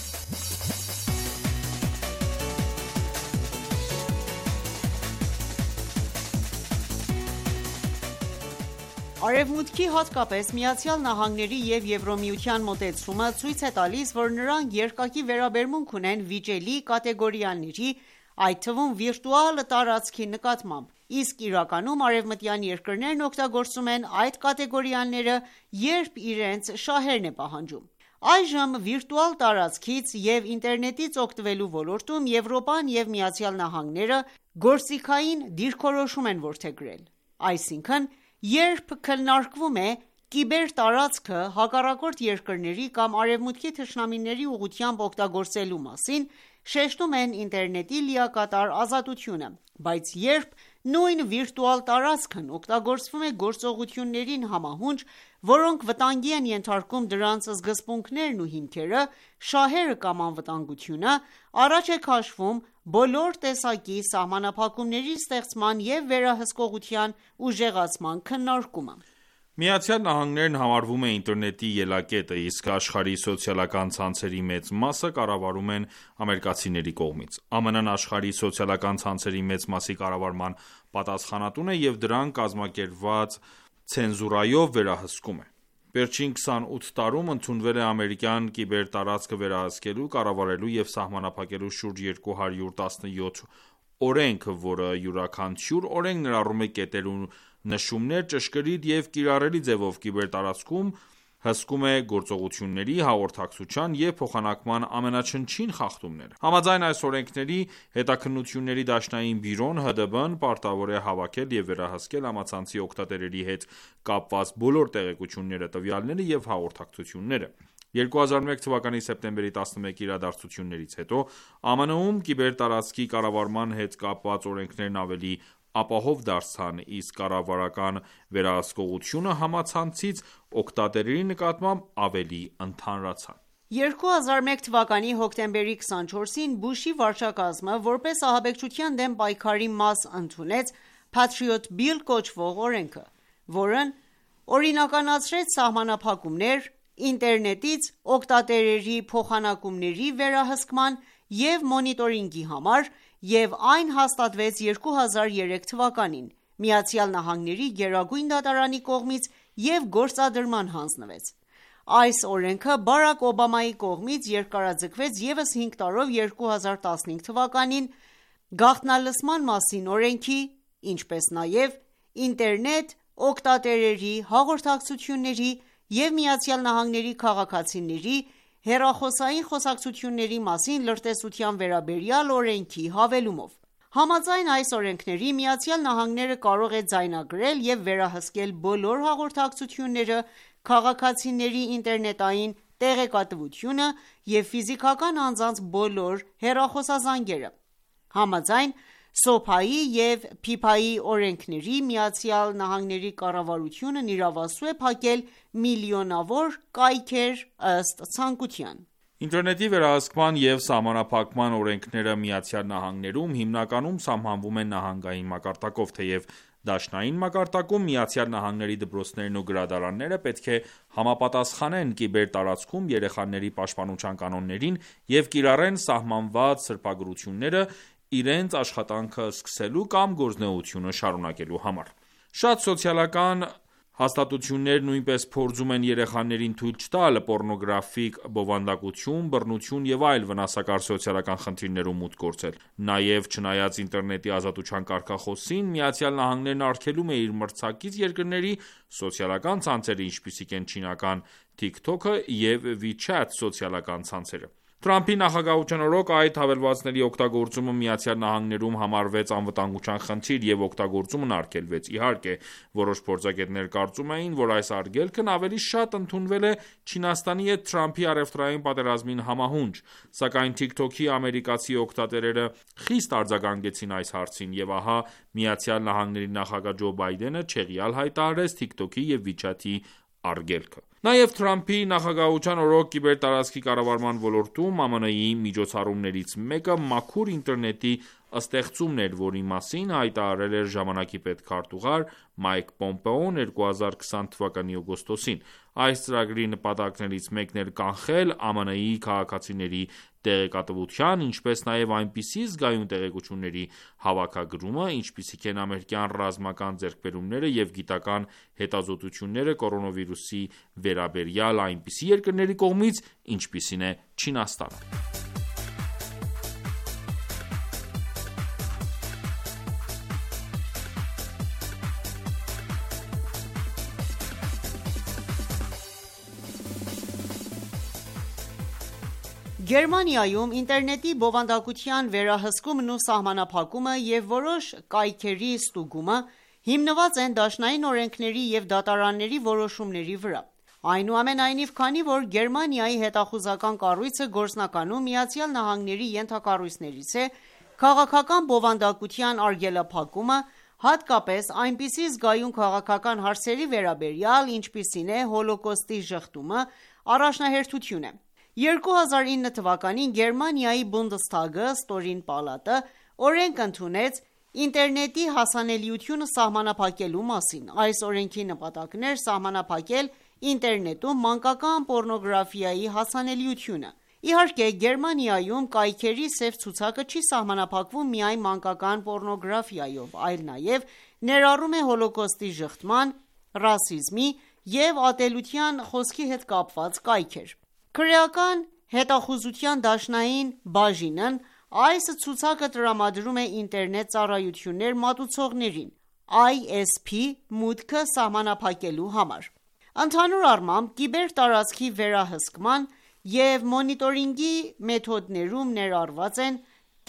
Արևմուտքի, հատկապես ԱՄՆ-ի և Եվրամիության մոտեցումը ցույց է տալիս, որ նրանք երկակի վերաբերմունք ունեն վիճելի կատեգորիաների, այդ թվում վիրտուալ տարածքի նկատմամբ, իսկ իրականում արևմտյան երկրներն օգտագործում են այդ կատեգորիաները, երբ իրենց շահերն է պահանջում։ Այժմ վիրտուալ տարածքից և ինտերնետից օգտվելու ոլորտում Եվրոպան և ԱՄՆ-ը գործիքային դիրքորոշում են որդեգրել։ Այսինքն, երբ քննարկվում է կիբերտարածքը հակառակորդ երկրների կամ արևմուտքի թշնամիների ուղղությամբ օգտագործելու մասին, շեշտում են ինտերնետի լիակատար ազատությունը, բայց երբ նույն վիրտուալ տարածքն օգտագործվում է գործողություններին համահունչ, որոնք վտանգի են ենթարկում դրանց սկզբունքներն ու հիմքերը, շահերը կամ անվտանգությունը, առաջ է քաշվում բոլոր տեսակի սահմանափակումների ստեղծման և վերահսկողության ուժեղացման քննարկումը։ ԱՄՆ-ն համարվում է ինտերնետի ելակետը, իսկ աշխարհի սոցիալական ցանցերի մեծ մասը կառավարում են ամերիկացիների կողմից։ ԱՄՆ-ն աշխարհի սոցիալական ցանցերի մեծ մասի կառավարման պատասխանատուն է և դրանք կազմակերպված ցենզուրայով վերահսկում է։ Վերջին քսանութ տարում ընդունվել է ամերիկյան կիբերտարածքը վերահսկելու, կառավարելու և սահմանափակելու շուրջ երկու հարյուր տասնյոթ օրենք, որը յուրաքանչյուր օրենք ներառում է կետեր ու նշումներ ճշգրիտ և կիրառելի ձևով կիբերտարածքում հսկում է գործողությունների, հաղորդակցության և փոխանակման ամենաչնչին խախտումները։ Համաձայն այս օրենքների, Հետաքննությունների դաշնային բյուրոն (Հ D B) պարտավոր է հավաքել և վերահսկել համացանցի օգտատերերի հետ կապված բոլոր տեղեկությունները, տվյալները և հաղորդակցությունները։ երկու հազար ու մեկ թվականի սեպտեմբերի տասնմեկի իրադարձություններից հետո ԱՄՆ-ում կիբերտարածքի կառավարման հետ կապված օրենքներն ավելի ապահով դարձան, իսկ կառավարական վերահսկողությունը համացանցից օգտատերերի նկատմամբ ավելի ընդհանրացան։ երկու հազար ու մեկ թվականի հոկտեմբերի քսանչորսին Բուշի վարչակազմը որպես ահաբեկչության դեմ պայքարի մաս ընդունեց Patriot Bill կոչվող օրենքը, որն օրինականացրեց սահմանափակումներ ինտերնետից օգտատերերի փոխանակումների վերահսկման և մոնիտորինգի համար և այն հաստատվեց երկու հազար երեք թվականին ԱՄՆ-ի Գերագույն դատարանի կողմից և գործադրման հանձնվեց: Այս օրենքը Բարաք Օբամայի կողմից երկարաձգվեց ևս հինգ տարով երկու հազար տասնհինգ թվականին գաղտնալսման մասին օրենքի, ինչպես նաև ինտերնետ օգտատերերի հաղորդակցությունների և ԱՄՆ-ի քաղաքացիների հեռախոսային խոսակցությունների մասին լրտեսության վերաբերյալ օրենքի հավելումով: Համաձայն այս օրենքների, ԱՄՆ-ը կարող է ձայնագրել և վերահսկել բոլոր հաղորդակցությունները, քաղաքացիների ինտերնետային տեղեկատվությունը և ֆիզիկական անձանց բոլոր հեռախոսազանգերը: Համաձայն սոփայի և փիփայի օրենքների, ԱՄՆ կառավարությունն իրավասու է փակել միլիոնավոր կայքեր ըստ ցանկության: Ինտերնետի վերահսկման և սահմանափակման օրենքները ԱՄՆ-ում հիմնականում սահմանվում են նահանգային մակարդակով, թեև դաշնային մակարդակում ԱՄՆ դպրոցներն ու գրադարանները պետք է համապատասխանեն կիբերտարածքում երեխաների պաշտպանության կանոններին և կիրառեն սահմանված սրբագրությունները իրենց աշխատանքը սկսելու կամ գործունեությունը շարունակելու համար: Շատ սոցիալական հաստատություններ նույնպես փորձում են երեխաներին թույլ չտալ պոռնոգրաֆիկ բովանդակություն, բռնություն և այլ վնասակար սոցիալական խնդիրներում մուտք գործել: Նաև չնայած ինտերնետի ազատության կարգախոսին, ԱՄՆ-ն արգելում է իր մրցակից երկրների սոցիալական ցանցերը, ինչպիսիք են չինական TikTok-ը և WeChat սոցիալական ցանցերը: Թրամփի նախագահության օրոք այդ հավելվածների օգտագործումը ԱՄՆ-ում համարվեց անվտանգության խնդիր և օգտագործումն արգելվեց: Իհարկե, որոշ փորձագետներ կարծում էին, որ այս արգելքն ավելի շատ ընդունվել է Չինաստանի հետ Թրամփի առևտրային պատերազմին համահունչ: Սակայն TikTok-ի ամերիկացի օգտատերերը խիստ արձագանքեցին այս հարցին, և ահա ԱՄՆ նախագահ Ջո Բայդենը չեղյալ հայտարարեց TikTok-ի և WeChat-ի արգելքը: Նաև Թրամփի նախագահության օրոք կիբերտարածքի կառավարման ոլորտում ԱՄՆ-ի միջոցառումներից մեկը մաքուր ինտերնետի ստեղծումն էր, որի մասին հայտարարել էր ժամանակի պետքարտուղար Մայք Պոմպեոն երկու հազար քսան թվականի օգոստոսին: Այս ծրագրի նպատակներից մեկն էր կանխել ԱՄՆ-ի քաղաքացիների տեղեկատվության, ինչպես նաև այնպիսի զգայուն տեղեկությունների հավաքագրումը, ինչպիսիք են ամերիկյան ռազմական ձեռքբերումները և գիտական հետազոտությունները կորոնավիրուսի վերաբերյալ այնպիսի երկրների կողմից, ինչպիսին է Չինաստանը: Գերմանիայում ինտերնետի բովանդակության վերահսկումն ու սահմանափակումը և որոշ կայքերի ստուգումը հիմնված են դաշնային օրենքների և դատարանների որոշումների վրա: Այնուամենայնիվ, քանի որ Գերմանիայի հետախուզական կառույցը գործնականում ԱՄՆ-ի ենթակառույցներից է, քաղաքական բովանդակության արգելափակումը, հատկապես այնպիսի զգայուն քաղաքական հարցերի վերաբերյալ, ինչպիսին է Հոլոկոստի ժխտումը, առաջնահերթություն է: երկու հազար ինը թվականին Գերմանիայի Բունդեսթագը (ստորին պալատը) օրենք ընդունեց ինտերնետի հասանելիությունը սահմանափակելու մասին: Այս օրենքի նպատակն էր սահմանափակել ինտերնետում մանկական պոռնոգրաֆիայի հասանելիությունը: Իհարկե, Գերմանիայում կայքերի սև ցուցակը չի սահմանափակվում միայն մանկական պոռնոգրաֆիայով, այլ նաև ներառում է Հոլոկոստի ժխտման, ռասիզմի և ատելության խոսքի հետ կապված կայքեր: Քրեական հետախուզության դաշնային բաժինն այս ցուցակը տրամադրում է ինտերնետ ծառայություններ մատուցողներին (այ էս փի) մուտքը սահմանափակելու համար: Ընդհանուր առմամբ, կիբերտարածքի վերահսկման և մոնիտորինգի մեթոդներում ներառված են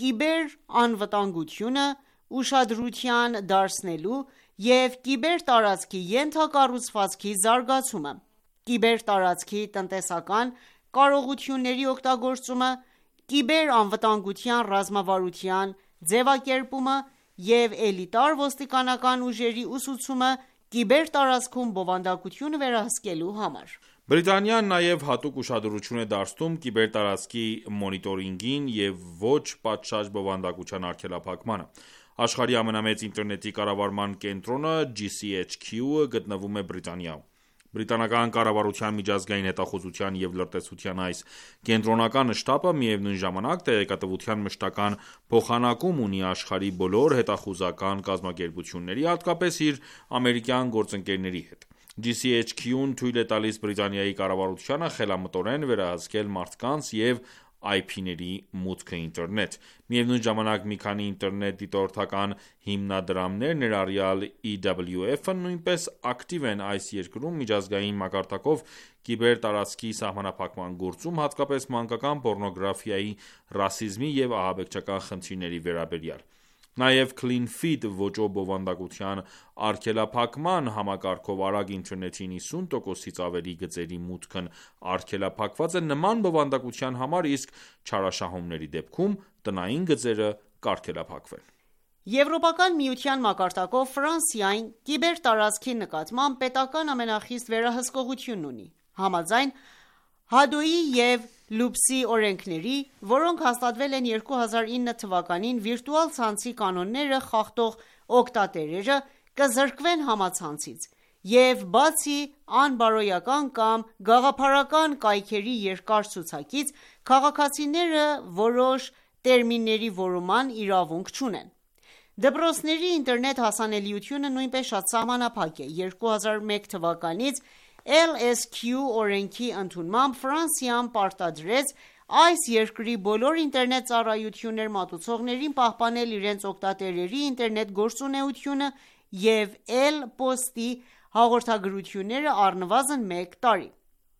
կիբերանվտանգությունը ուշադրության դարձնելու և կիբերտարածքի ենթակառուցվածքի զարգացումը, կիբերտարածքի տնտեսական կարողությունների օգտագործումը, կիբերանվտանգության ռազմավարության ձևակերպումը և էլիտար ոստիկանական ուժերի ուսուցումը կիբերտարածքում բովանդակությունը վերահսկելու համար: Բրիտանիան նաև հատուկ ուշադրություն է դարձնում կիբերտարածքի մոնիտորինգին և ոչ պատշաճ բովանդակության արգելափակմանը: Աշխարհի ամենամեծ ինտերնետի կառավարման կենտրոնը Ջի Սի Էյչ Քյու-ը գտնվում է Բրիտանիայում: Բրիտանական կառավարության միջազգային հետախուզության և լրտեսության այս կենտրոնական շտաբը միևնույն ժամանակ տեղեկատվության մշտական փոխանակում ունի աշխարհի բոլոր հետախուզական կազմակերպությունների, հատկապես իր ամերիկյան գործընկերների հետ: Ջի Սի Էյչ Քյուն թույլ է տալիս Բրիտանիայի կառավարությանը խելամտորեն վերահսկել մարդկանց և այ փիների մուտքը ինտերնետ: Միևնույն ժամանակ, մի քանի ինտերնետ դիտորդական հիմնադրամներ, ներառյալ ի դաբլյու էֆ-ը, նույնպես ակտիվ են այս երկրում միջազգային մակարդակով կիբերտարածքի սահմանափակման գործում, հատկապես մանկական պոռնոգրաֆիայի, ռասիզմի և ահաբեկչական խնդիրների վերաբերյալ: Նաև Clean Feed ոճով բովանդակության արգելափակման համակարգով արագ ինտերնետի նիսուն տոկոսից ավելի գծերի մուտքն արգելափակված է նման բովանդակության համար, իսկ չարաշահումների դեպքում տնային գծերը կարգելափակվեն: Եվրոպական միության մակարդակով Ֆրանսիան կիբերտարածքի նկատմամբ պետական ամենախիստ վերահսկողությունն ունի: Համաձայն Hadoui և Lupsi օրենքների, որոնք հաստատվել են երկու հազար ինը թվականին, վիրտուալ ցանցի կանոնները խախտող օգտատերերը կզրկվեն համացանցից, և բացի անբարոյական կամ գաղափարական կայքերի երկար ցուցակից, քաղաքացիները որոշ տերմինների որոնման իրավունք չունեն: Դպրոցների ինտերնետ հասանելիությունը նույնպես շատ սահմանափակ է: երկու հազար մեկ թվականից Էլ Էս Քյու օրենքի ընդունմամբ Ֆրանսիան պարտադրեց այս երկրի բոլոր ինտերնետ ծառայություններ մատուցողներին պահպանել իրենց օգտատերերի ինտերնետ գործունեությունը և Էլ Post-ի հաղորդագրությունները առնվազն մեկ տարի: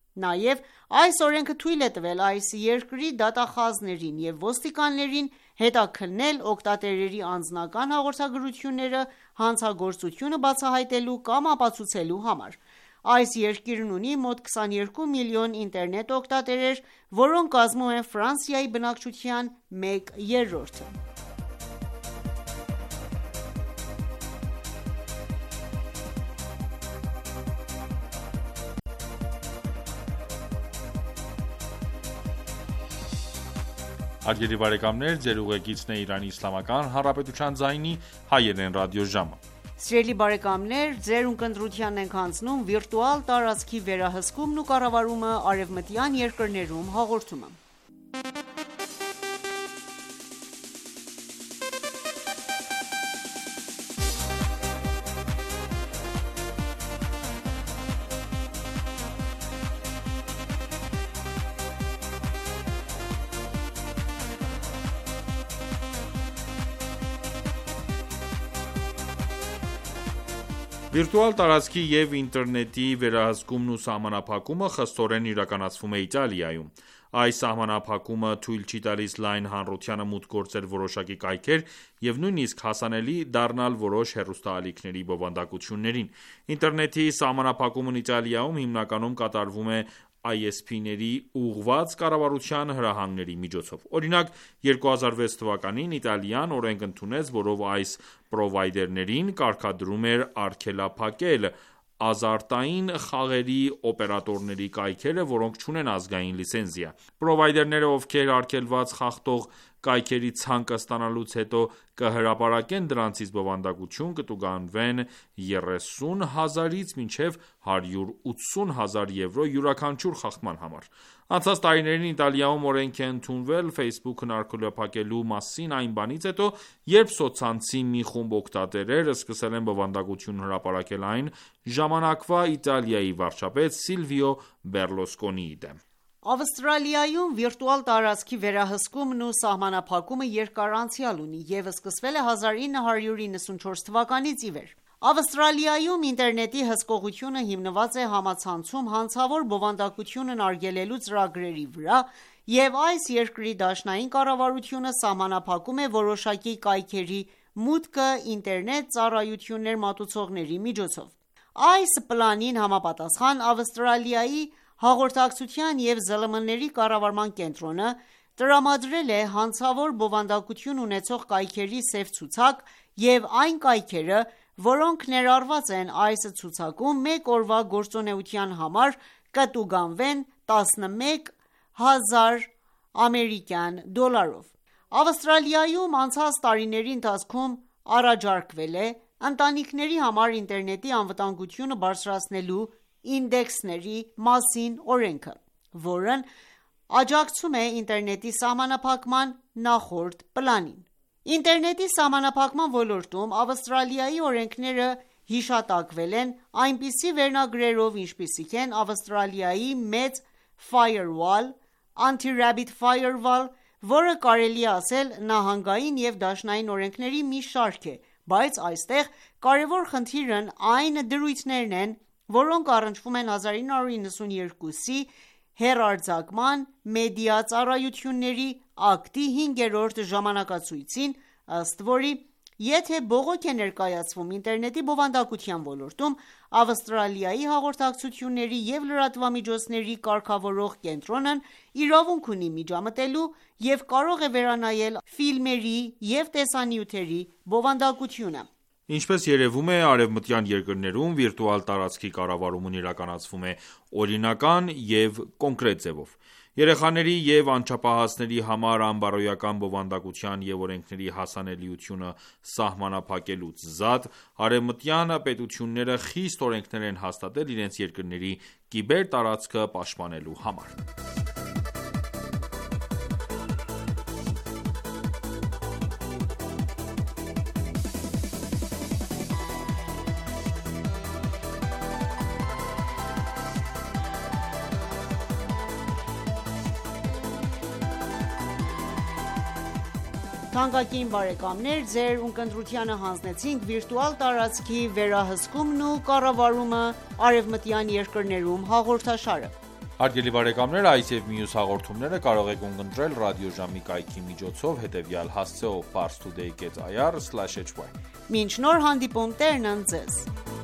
Նաև այս օրենքը թույլ է տվել այս երկրի դատախազներին և ոստիկաններին հետաքննել օգտատերերի անձնական հաղորդագրությունները հանցագործությունը բացահայտելու կամ ապացուցելու համար: Այս երկիրն ունի մոտ քսաներկու միլիոն ինտերնետ օգտատերեր, որոնք կազմում են Ֆրանսիայի բնակչության մեկ երրորդը: Վիրտուալ տարածքի և ինտերնետի վերահսկումն ու սահմանափակումը խստորեն իրականացվում է Իտալիայում: Այս սահմանափակումը թույլ չի տալիս լայն հանրությանը մուտք գործել որոշակի կայքեր և նույնիսկ հասանելի դառնալ որոշ հեռուստաալիքների բովանդակություններին: Ինտերնետի սահմանափակումն Իտալիայում հիմնականում կատարվում է Այ Էս Փիների ուղղված կառավարության հրահանգների միջոցով: Օրինակ, երկու հազար վեց թվականին Իտալիան օրենք ընդունեց, որով այս պրովայդերներին կարգադրում էր արգելափակել ազարտային խաղերի օպերատորների կայքերը, որոնք չունեն ազգային լիցենզիա: Պրովայդերները, ովքեր արգելված խաղող կայքերի ցանկը ստանալուց հետո կհրապարակեն դրանցից բովանդակություն, կտուգանվեն երեսուն հազարից մինչև հարյուր ութսուն հազար եվրո յուրաքանչյուր խախտման համար: Անցած տարիներին Իտալիայում օրենք է ընդունվել Facebook-ն արգելափակելու մասին այն բանից հետո, երբ սոցցանցի մի խումբ օգտատերեր սկսել են բովանդակություն հրապարակել այն ժամանակվա Իտալիայի վարչապետ Սիլվիո Բեռլուսկոնիի դեմ: Ավստրալիայում վիրտուալ տարածքի վերահսկումն ու սահմանափակումը երկար անցյալ ունի և սկսվել է հազար ինը հարյուր իննսունչորս թվականից ի վեր: Ավստրալիայում ինտերնետի հսկողությունը հիմնված է համացանցում հանցավոր բովանդակությունն արգելելու ծրագրերի վրա և այս երկրի դաշնային կառավարությունը սահմանափակում է որոշակի կայքերի մուտքը ինտերնետ ծառայություններ մատուցողների միջոցով: Այս պլանին համապատասխան, Ավստրալիայի հաղորդակցության և ԶԼՄ-ների կառավարման կենտրոնը տրամադրել է հանցավոր բովանդակություն ունեցող կայքերի սև ցուցակ և այն կայքերը, որոնք ներառված են այս ցուցակում, մեկ օրվա գործունեության համար կտուգանվեն տասնմեկ հազար ամերիկյան դոլարով: Ավստրալիայում անցած տարիների ընթացքում առաջարկվել է ընտանիքների համար ինտերնետի անվտանգությունը բարձրացնելու ինդեքսների մասին օրենքը, որն աջակցում է ինտերնետի սահմանափակման նախորդ պլանին։ Ինտերնետի սահմանափակման ոլորտում Ավստրալիայի օրենքները հիշատակվել են այնպիսի վերնագրերով, ինչպիսիք են Ավստրալիայի մեծ Firewall, Anti-Rabbit Firewall, որը կարելի է ասել նահանգային և դաշնային օրենքների մի շարք է, բայց այստեղ կարևոր խնդիրն այն դրույթներն են, որոնք առնչվում են հազար ինը հարյուր նվաթ հեռարձակման մեդիա ծառայությունների ակտի հինգերորդ ժամանակացույցին, ըստ որի, եթե բողոք է ներկայացվում ինտերնետի բովանդակության ոլորտում, Ավստրալիայի հաղորդակցությունների և լրատվամիջոցների կարգավորող կենտրոնն իրավունք ունի միջամտելու և կարող է վերանայել ֆիլմերի և տեսանյութերի բովանդակությունը։ Ինչպես երևում է, արևմտյան երկրներում վիրտուալ տարածքի կառավարումն իրականացվում է օրինական և կոնկրետ ձևով։ Երեխաների և անչափահասների համար անբարոյական բովանդակության և օրենքների հասանելիությունը սահմանափակելուց զատ, արևմտյան պետությունները խիստ օրենքներ են հաստատել իրենց երկրների կիբերտարածքը պաշտպանելու համար։ Թանկագին բարեկամներ, ձեր ունկնդրությանը հանձնեցինք վիրտուալ տարածքի վերահսկումն ու կառավարումը արևմտյան երկրներում հաղորդաշարը։ Հարգելի բարեկամներ, այս և մյուս հաղորդումները կարող եք ունկնդրել ռադիոժամի կայքի միջոցով հետևյալ հասցեով՝ parstoday dot i r slash h y։ Մինչ նոր հանդիպում, Տերն ընդ ձեզ։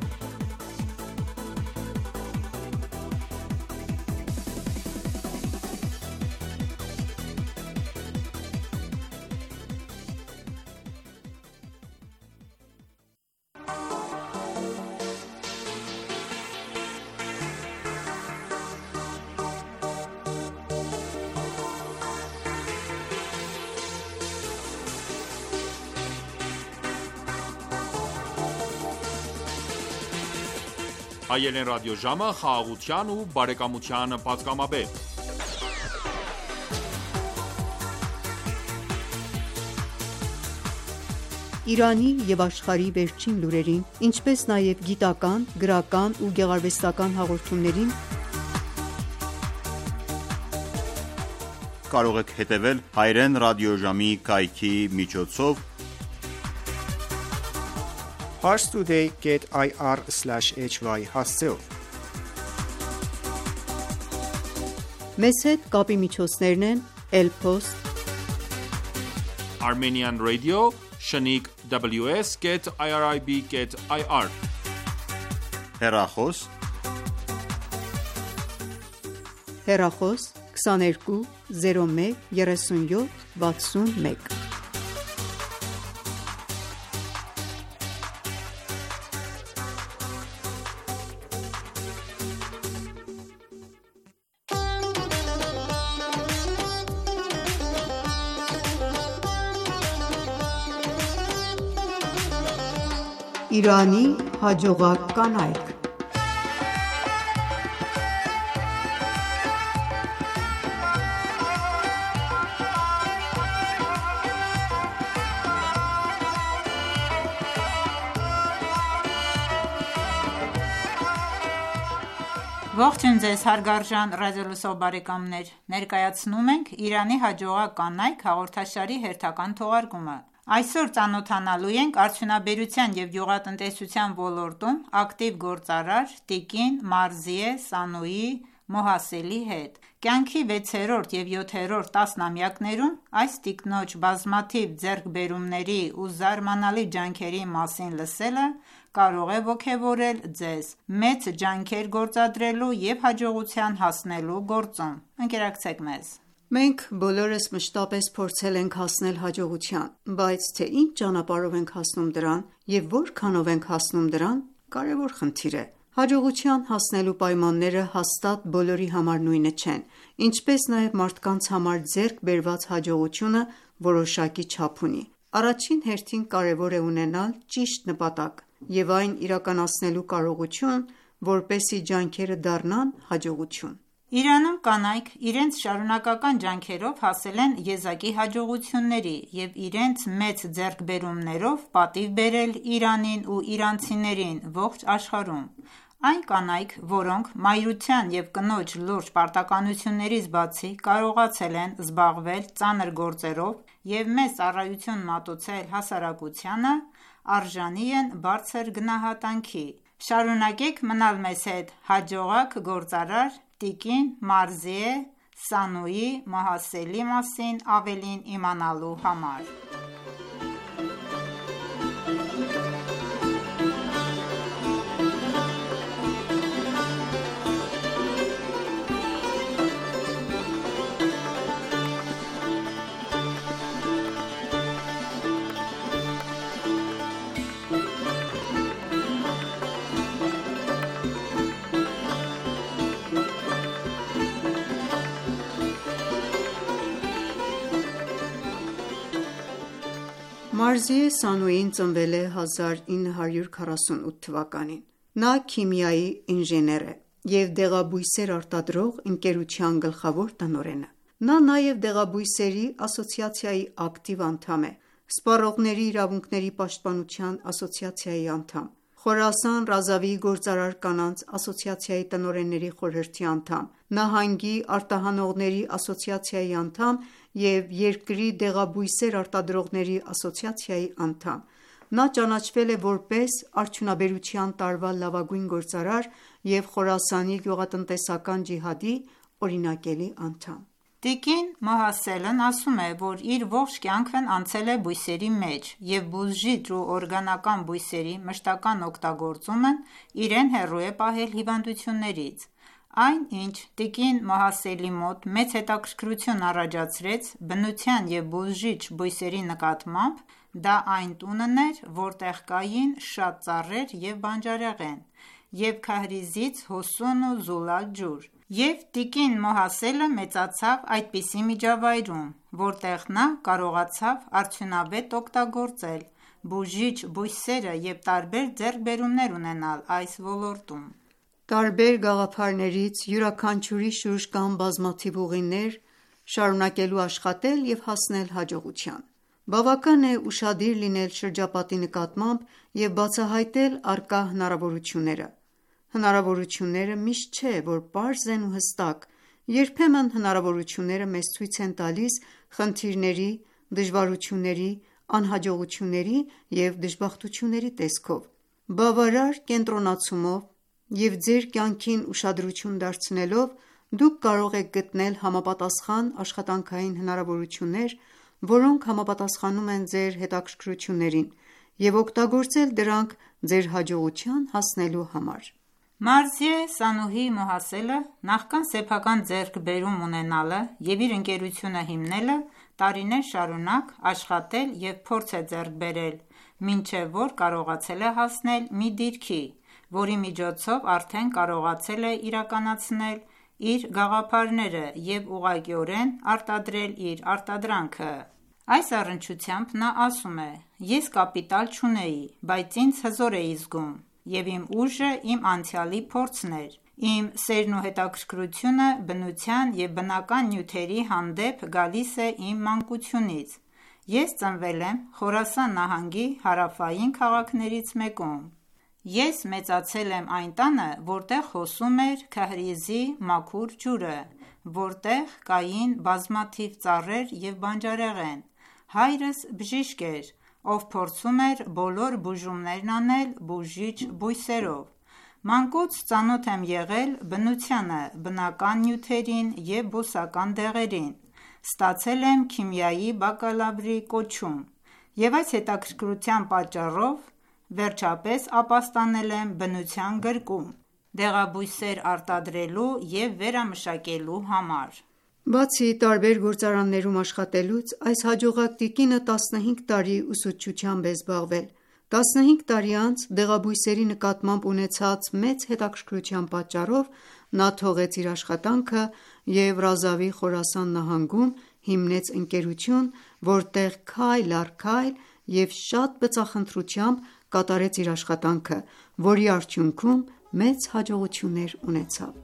Հայերեն ռադիոժամը խաղաղության ու բարեկամության պատգամաբեր։ Իրանի և աշխարհի վերջին լուրերին, ինչպես նաև գիտական, գրական ու գեղարվեստական հաղորդումներին կարող եք հետևել հայերեն ռադիոժամի կայքի միջոցով parstoday dot i r slash h y հասցեով։ Մեզ հետ կապի միջոցներն են Elpost, Armenian Radio, Shaniq W S dot i r i b dot i r, հեռախոս, հեռախոս քսաներկու զիրո մեկ երեսունյոթ վաթսունմեկ։ Իրանի հաջողակ կանայք։ Ողջույն ձեզ հարգարժան ռադիոլսող բարեկամներ, ներկայացնում ենք Իրանի հաջողակ կանայք հաղորդաշարի հերթական թողարկումը։ Այսօր ծանոթանալու ենք արդյունաբերության և գյուղատնտեսության ոլորտում ակտիվ գործարար տիկին Մարզիե Սանուի Մոհասելի հետ։ Կյանքի վեցերորդ և յոթերորդ տասնամյակներում այս տիկնոջ բազմաթիվ ձեռքբերումների ու զարմանալի ջանքերի մասին լսելը կարող է ոգևորել ձեզ մեծ ջանքեր գործադրելու և հաջողության հասնելու գործում։ Ընկերակցեք մեզ։ Մենք բոլորս մշտապես փորձել ենք հասնել հաջողության, բայց թե ինչ ճանապարհով ենք հասնում դրան և որքանով ենք հասնում դրան, կարևոր խնդիր է։ Հաջողության հասնելու պայմանները հաստատ բոլորի համար նույնը չեն, ինչպես նաև մարդկանց համար ձեռք բերված հաջողությունը որոշակի չափ ունի։ Առաջին հերթին կարևոր է ունենալ ճիշտ նպատակ և այն իրականացնելու կարողություն, որպեսզի ջանքերը դառնան հաջողություն։ Իրանում կանայք իրենց շարունակական ջանքերով հասել են եզակի հաջողությունների և իրենց մեծ ձեռքբերումներով պատիվ բերել Իրանին ու իրանցիներին ողջ աշխարհում։ Այն կանայք, որոնք մայրության և կնոջ լուրջ պարտականություններից բացի կարողացել են զբաղվել ծանր գործերով և մեծ ծառայություն մատուցել հասարակությանը, արժանի են բարձր գնահատանքի։ Շարունակեք մնալ մեզ հետ հաջողակ գործարար տիկին Մարզիե Սանուի Մոհասելի մասին ավելին իմանալու համար։ Մարզիե Սանուին ծնվել է հազար ինը հարյուր քառասունութ թվականին։ Նա քիմիայի ինժեներ է և դեղաբույսեր արտադրող ընկերության գլխավոր տնօրենը։ Նա նաև Դեղաբույսերի ասոցիացիայի ակտիվ անդամ է, Սպառողների իրավունքների պաշտպանության ասոցիացիայի անդամ, Խորասան Ռազավի գործարար կանանց ասոցիացիայի տնօրենների խորհրդի անդամ, նահանգի արտահանողների ասոցիացիայի անդամ և երկրի դեղաբույսեր արտադրողների ասոցիացիայի անդամ։ Նա ճանաչվել է որպես արդյունաբերության տարվա լավագույն գործարար և Խորասանի գյուղատնտեսական ջիհադի օրինակելի անդամ։ Տիկին Մոհասելն ասում է, որ իր ողջ կյանքն անցել է բույսերի մեջ, և բուժիչ ու օրգանական բույսերի մշտական օգտագործումն իրեն հեռու է պահել հիվանդություններից։ Այն, ինչ տիկին Մոհասելի մոտ մեծ հետաքրքրություն առաջացրեց բնության և բուժիչ բույսերի նկատմամբ, դա այն տունն էր, որտեղ կային շատ ծառեր և բանջարեղեն, և քահրիզից հոսուն ու զուլալ ջուր։ Եվ տիկին Մոհասելը մեծացավ այդպիսի միջավայրում, որտեղ նա կարողացավ արդյունավետ օգտագործել բուժիչ բույսերը և տարբեր ձեռքբերումներ ունենալ այս ոլորտում։ Տարբեր գաղափարներից յուրաքանչյուրի շուրջ կան բազմաթիվ ուղիներ շարունակելու աշխատել և հասնել հաջողության։ Բավական է ուշադիր լինել շրջապատի նկատմամբ և բացահայտել առկա հնարավորությունները։ Հնարավորությունները միշտ չէ, որ պարզ են ու հստակ։ Երբեմն հնարավորությունները մեզ ցույց են տալիս խնդիրների, դժվարությունների, անհաջողությունների և դժբախտությունների տեսքով։ Բավարար կենտրոնացումով և ձեր կյանքին ուշադրություն դարձնելով դուք կարող եք գտնել համապատասխան աշխատանքային հնարավորություններ, որոնք համապատասխանում են ձեր հետաքրքրություններին, և օգտագործել դրանք ձեր հաջողության հասնելու համար։ Մարզիե Սանուհի Մոհասելը նախքան սեփական ձեռքբերում ունենալը և իր ընկերությունը հիմնելը, տարիներ շարունակ աշխատել և փորձ է ձեռք բերել, մինչև որ կարողացել է հասնել մի դիրքի, որի միջոցով արդեն կարողացել է իրականացնել իր գաղափարները և ուղղակիորեն արտադրել իր արտադրանքը։ Այս առնչությամբ նա ասում է. «Ես կապիտալ չունեի, բայց ինձ հզոր էի զգում, և իմ ուժը իմ անցյալի փորձն էր։ Իմ սերն ու հետաքրքրությունը բնության և բնական նյութերի հանդեպ գալիս է իմ մանկությունից։ Ես ծնվել եմ Խորասան նահանգի հարավային քաղաքներից մեկում։ Ես մեծացել եմ այն տանը, որտեղ հոսում էր քահրիզի մաքուր ջուրը, որտեղ կային բազմաթիվ ծառեր և բանջարեղեն։ Հայրս բժիշկ էր, ով փորձում էր բոլոր բուժումներն անել բուժիչ բույսերով։ Մանկուց ծանոթ եմ եղել բնությանը, բնական նյութերին և բուսական դեղերին։ Ստացել եմ քիմիայի բակալավրի կոչում և այս հետաքրքրության պատճառով վերջապես ապաստանել եմ բնության գրկում՝ դեղաբույսեր արտադրելու և վերամշակելու համար»։ Բացի տարբեր գործարաններում աշխատելուց, այս հաջողակ տիկինը տասնհինգ տարի ուսուցչությամբ է զբաղվել։ տասնհինգ տարի անց դեղաբույսերի նկատմամբ ունեցած մեծ հետաքրքրության պատճառով նա թողեց իր աշխատանքը և Ռազավի Խորասան նահանգում հիմնեց ընկերություն, որտեղ քայլ առ քայլ և շատ բծախնդրությամբ կատարեց իր աշխատանքը, որի արդյունքում մեծ հաջողություններ ունեցավ։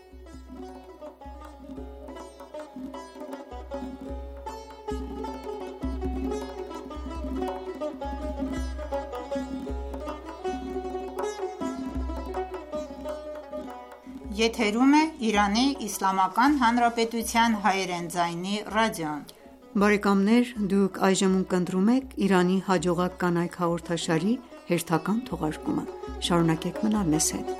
Եթերում է Իրանի Իսլամական Հանրապետության հայերեն ձայնի ռադիոն։ Բարեկամներ, դուք այժմ ունկնդրում եք «Իրանի հաջողակ կանայք» հաղորդաշարի հերթական թողարկումը։ Շարունակեք մնալ մեզ հետ։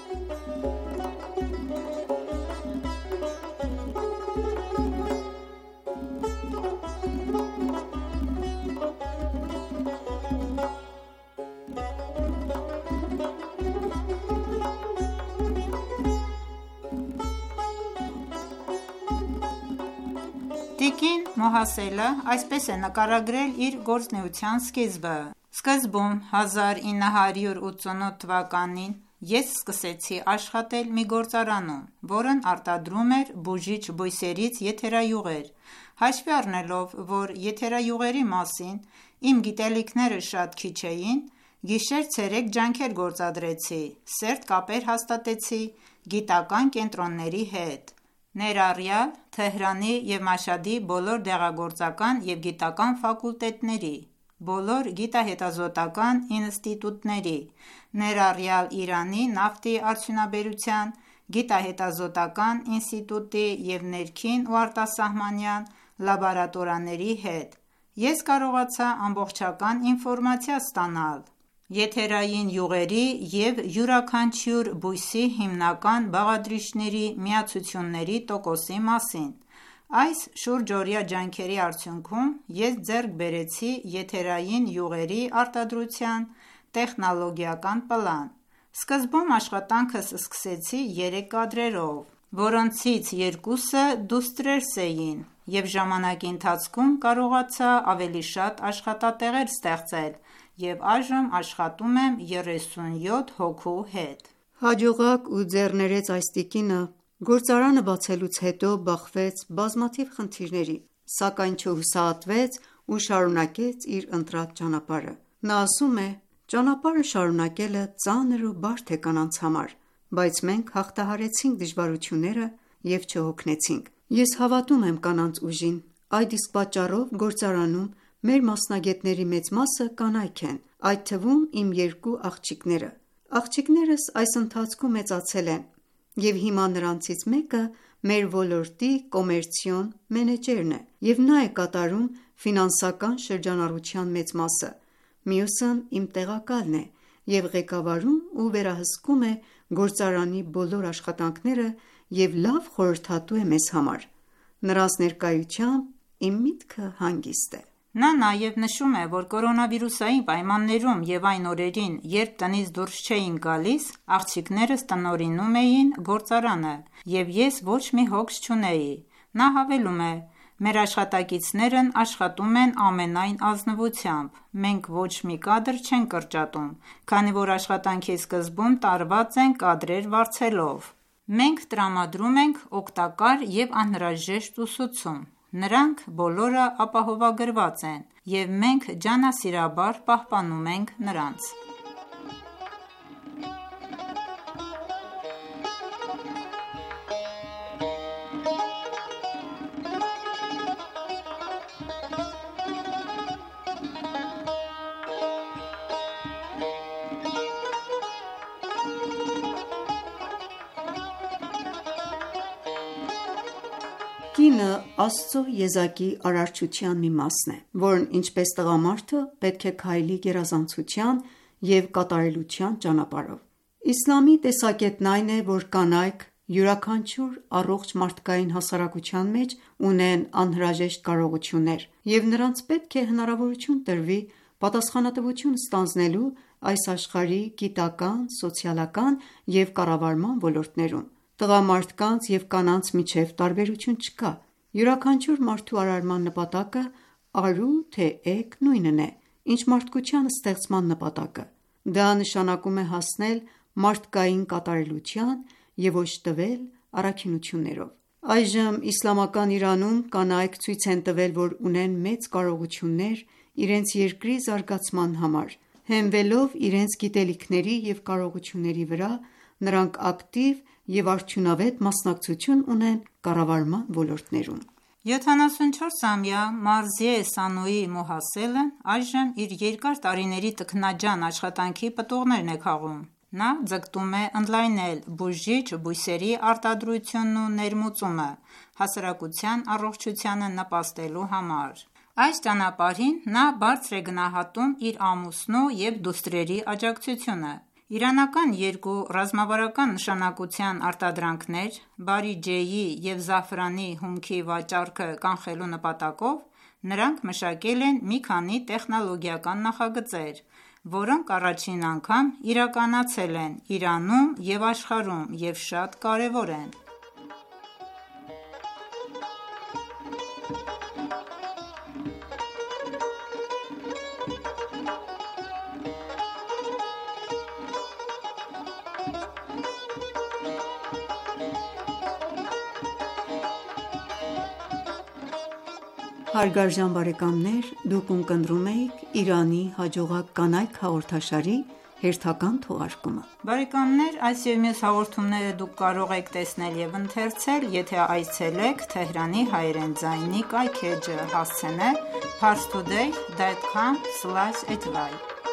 Տիկին Մոհասելը այսպես է նկարագրել իր գործունեության սկիզբը. «Սկզբում հազար ինը հարյուր ութսունութ թվականին ես սկսեցի աշխատել մի գործարանում, որն արտադրում էր բուժիչ բույսերից եթերայուղեր։ Հաշվի առնելով, որ եթերայուղերի մասին իմ գիտելիքները շատ քիչ էին, գիշեր-ցերեկ ջանքեր գործադրեցի, սերտ կապեր հաստատեցի գիտական կենտրոնների հետ, ներառյալ Թեհրանի և Մաշհադի բոլոր դեղագործական և գիտական ֆակուլտետների, բոլոր գիտահետազոտական ինստիտուտների, ներառյալ Իրանի նավթի արդյունաբերության գիտահետազոտական ինստիտուտի և ներքին ու արտասահմանյան լաբորատորիաների հետ։ Ես կարողացա ամբողջական ինֆորմացիա ստանալ եթերային յուղերի և յուրաքանչյուր բույսի հիմնական բաղադրիչների միացությունների տոկոսի մասին։ Այս շուրջօրյա ջանքերի արդյունքում ես ձեռք բերեցի եթերային յուղերի արտադրության տեխնոլոգիական պլան։ Սկզբում աշխատանքս սկսեցի երեք կադրերով, որոնցից երկուսը դուստրերս էին, և ժամանակի ընթացքում կարողացա ավելի շատ աշխատատեղեր ստեղծել և այժմ աշխատում եմ երեսունյոթ հոգու հետ»։ Հաջողակ ու ձեռներեց այս տիկինը գործարանը բացելուց հետո բախվեց բազմաթիվ խնդիրների, սակայն չհուսահատվեց ու շարունակեց իր ընտրած ճանապարհը։ Նա ասում է. «Ճանապարհը շարունակելը ծանր ու բարդ է կանանց համար, բայց մենք հաղթահարեցինք դժվարությունները և չհոգնեցինք։ Ես հավատում եմ կանանց ուժին, այդ իսկ պատճառով գործարանում մեր մասնագետների մեծ մասը կանայք են, այդ թվում իմ երկու աղջիկները։ Աղջիկներս այս ընթացքում մեծացել են, և հիմա նրանցից մեկը մեր ոլորտի կոմերցիոն մենեջերն է, և նա է կատարում ֆինանսական շրջանառության մեծ մասը, մյուսն իմ տեղակալն է և ղեկավարում ու վերահսկում է գործարանի բոլոր աշխատանքները և լավ խորհրդատու է մեզ համար։ Նրանց ներկայությամբ իմ միտքը հանգիստ է»։ Նա նաև նշում է, որ կորոնավիրուսային պայմաններում և այն օրերին, երբ տնից դուրս չէինք գալիս, աղջիկներս տնօրինում էին գործարանը, և ես ոչ մի հոգս չունեի։ Նա հավելում է. «Մեր աշխատակիցներն աշխատում են ամենայն ազնվությամբ, մենք ոչ մի կադր չենք կրճատում, քանի որ աշխատանքի սկզբում տարված ենք կադրեր վարձելով։ Մենք տրամադրում ենք օգտակար և անհրաժեշտ ուսուցում, նրանք բոլորը ապահովագրված են, և մենք ջանասիրաբար պահպանում ենք նրանց»։ Կինը Աստծո եզակի արարչության մի մասն է, որն ինչպես տղամարդը պետք է քայլի գերազանցության և կատարելության ճանապարհով։ Իսլամի տեսակետն այն է, որ կանայք յուրաքանչյուր առողջ մարդկային հասարակության մեջ ունեն անհրաժեշտ կարողություններ, և նրանց պետք է հնարավորություն տրվի պատասխանատվություն ստանձնելու այս աշխարհի գիտական, սոցիալական և կառավարման ոլորտներում։ Տղամարդկանց և կանանց միջև տարբերություն չկա։ Յուրաքանչյուր մարդու արարման նպատակը արու թե էգ նույնն է, ինչ մարդկության ստեղծման նպատակը։ Դա նշանակում է հասնել մարդկային կատարելության և օժտվել առաքինություններով։ Այժմ իսլամական Իրանում կանայք ցույց են տվել, որ ունեն մեծ կարողություններ իրենց երկրի զարգացման համար։ Հենվելով իրենց գիտելիքների և կարողությունների վրա, Նրանք ակտիվ և արդյունավետ մասնակցություն ունեն կառավարման ոլորտներում։ յոթանասունչորսամյա Մարզիե Սանուի Մոհասելն այժմ իր երկար տարիների տքնաջան աշխատանքի պտուղներն է քաղում։ Նա ձգտում է ընդլայնել բուժիչ բույսերի արտադրությունն ու ներմուծումը հասարակության առողջությանը նպաստելու համար։ Այս ճանապարհին նա բարձր է գնահատում իր ամուսնու և դուստրերի աջակցությունը։ Իրանական երկու ռազմավարական նշանակության արտադրանքներ՝ բարիջեի և զաֆրանի հումքի վաճառքը կանխելու նպատակով, նրանք մշակել են մի քանի տեխնոլոգիական նախագծեր, որոնք առաջին անգամ իրականացել են Իրանում և աշխարհում և շատ կարևոր են։ Հարգարժան բարեկամներ, դուք ունկնդրում եք «Իրանի հաջողակ կանայք» հաղորդաշարի հերթական թողարկումը։ Բարեկամներ, այս և մյուս հաղորդումները դուք կարող եք տեսնել և ընթերցել, եթե այցելեք Թեհրանի հայերեն ձայնի կայքէջը, հասցնել parstoday dot com slash h y։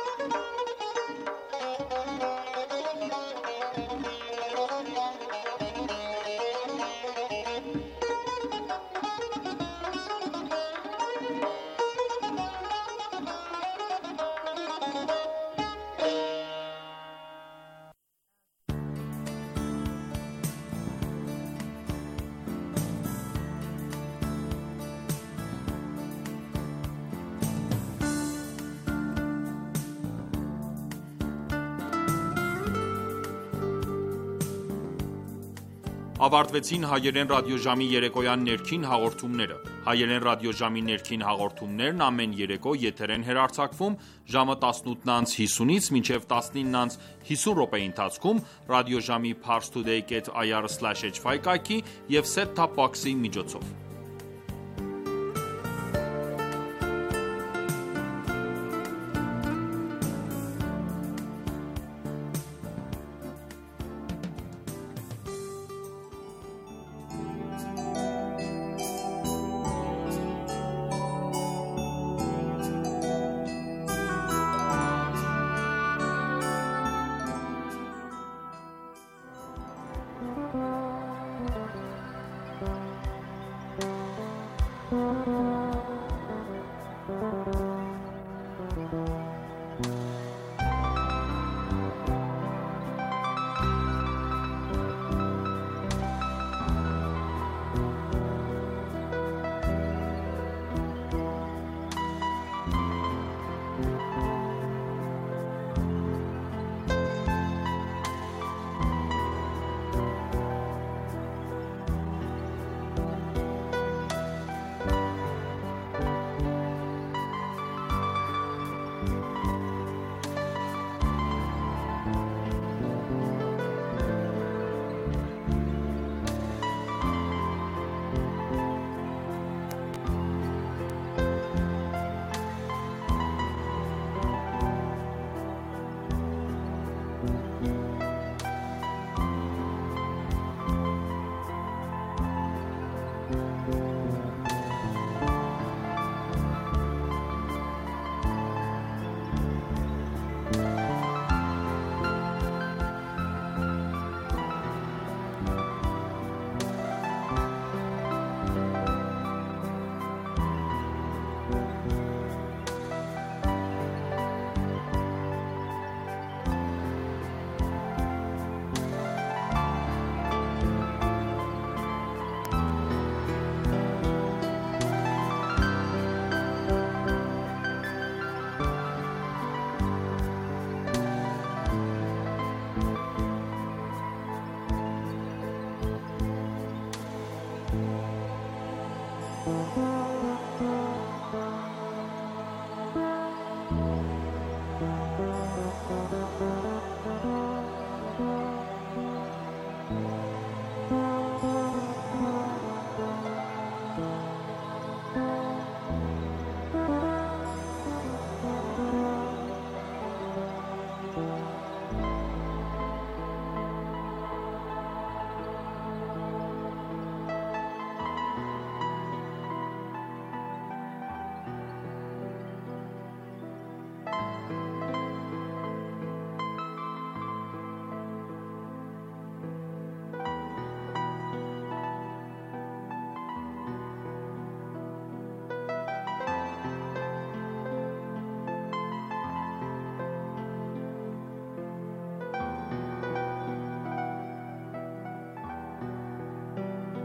Ավարտվեցին հայերեն ռադիոժամի երեկոյան ներքին հաղորդումները։ Հայերեն ռադիոժամի ներքին հաղորդումներն ամեն երեկո եթեր են հեռարձակվում ժամը տասնութ հիսունից մինչև տասնինը հիսուն րոպեի ընթացքում ռադիոժամի parstoday dot i r slash h y կայքի և set-top box-ի միջոցով։ Thank you.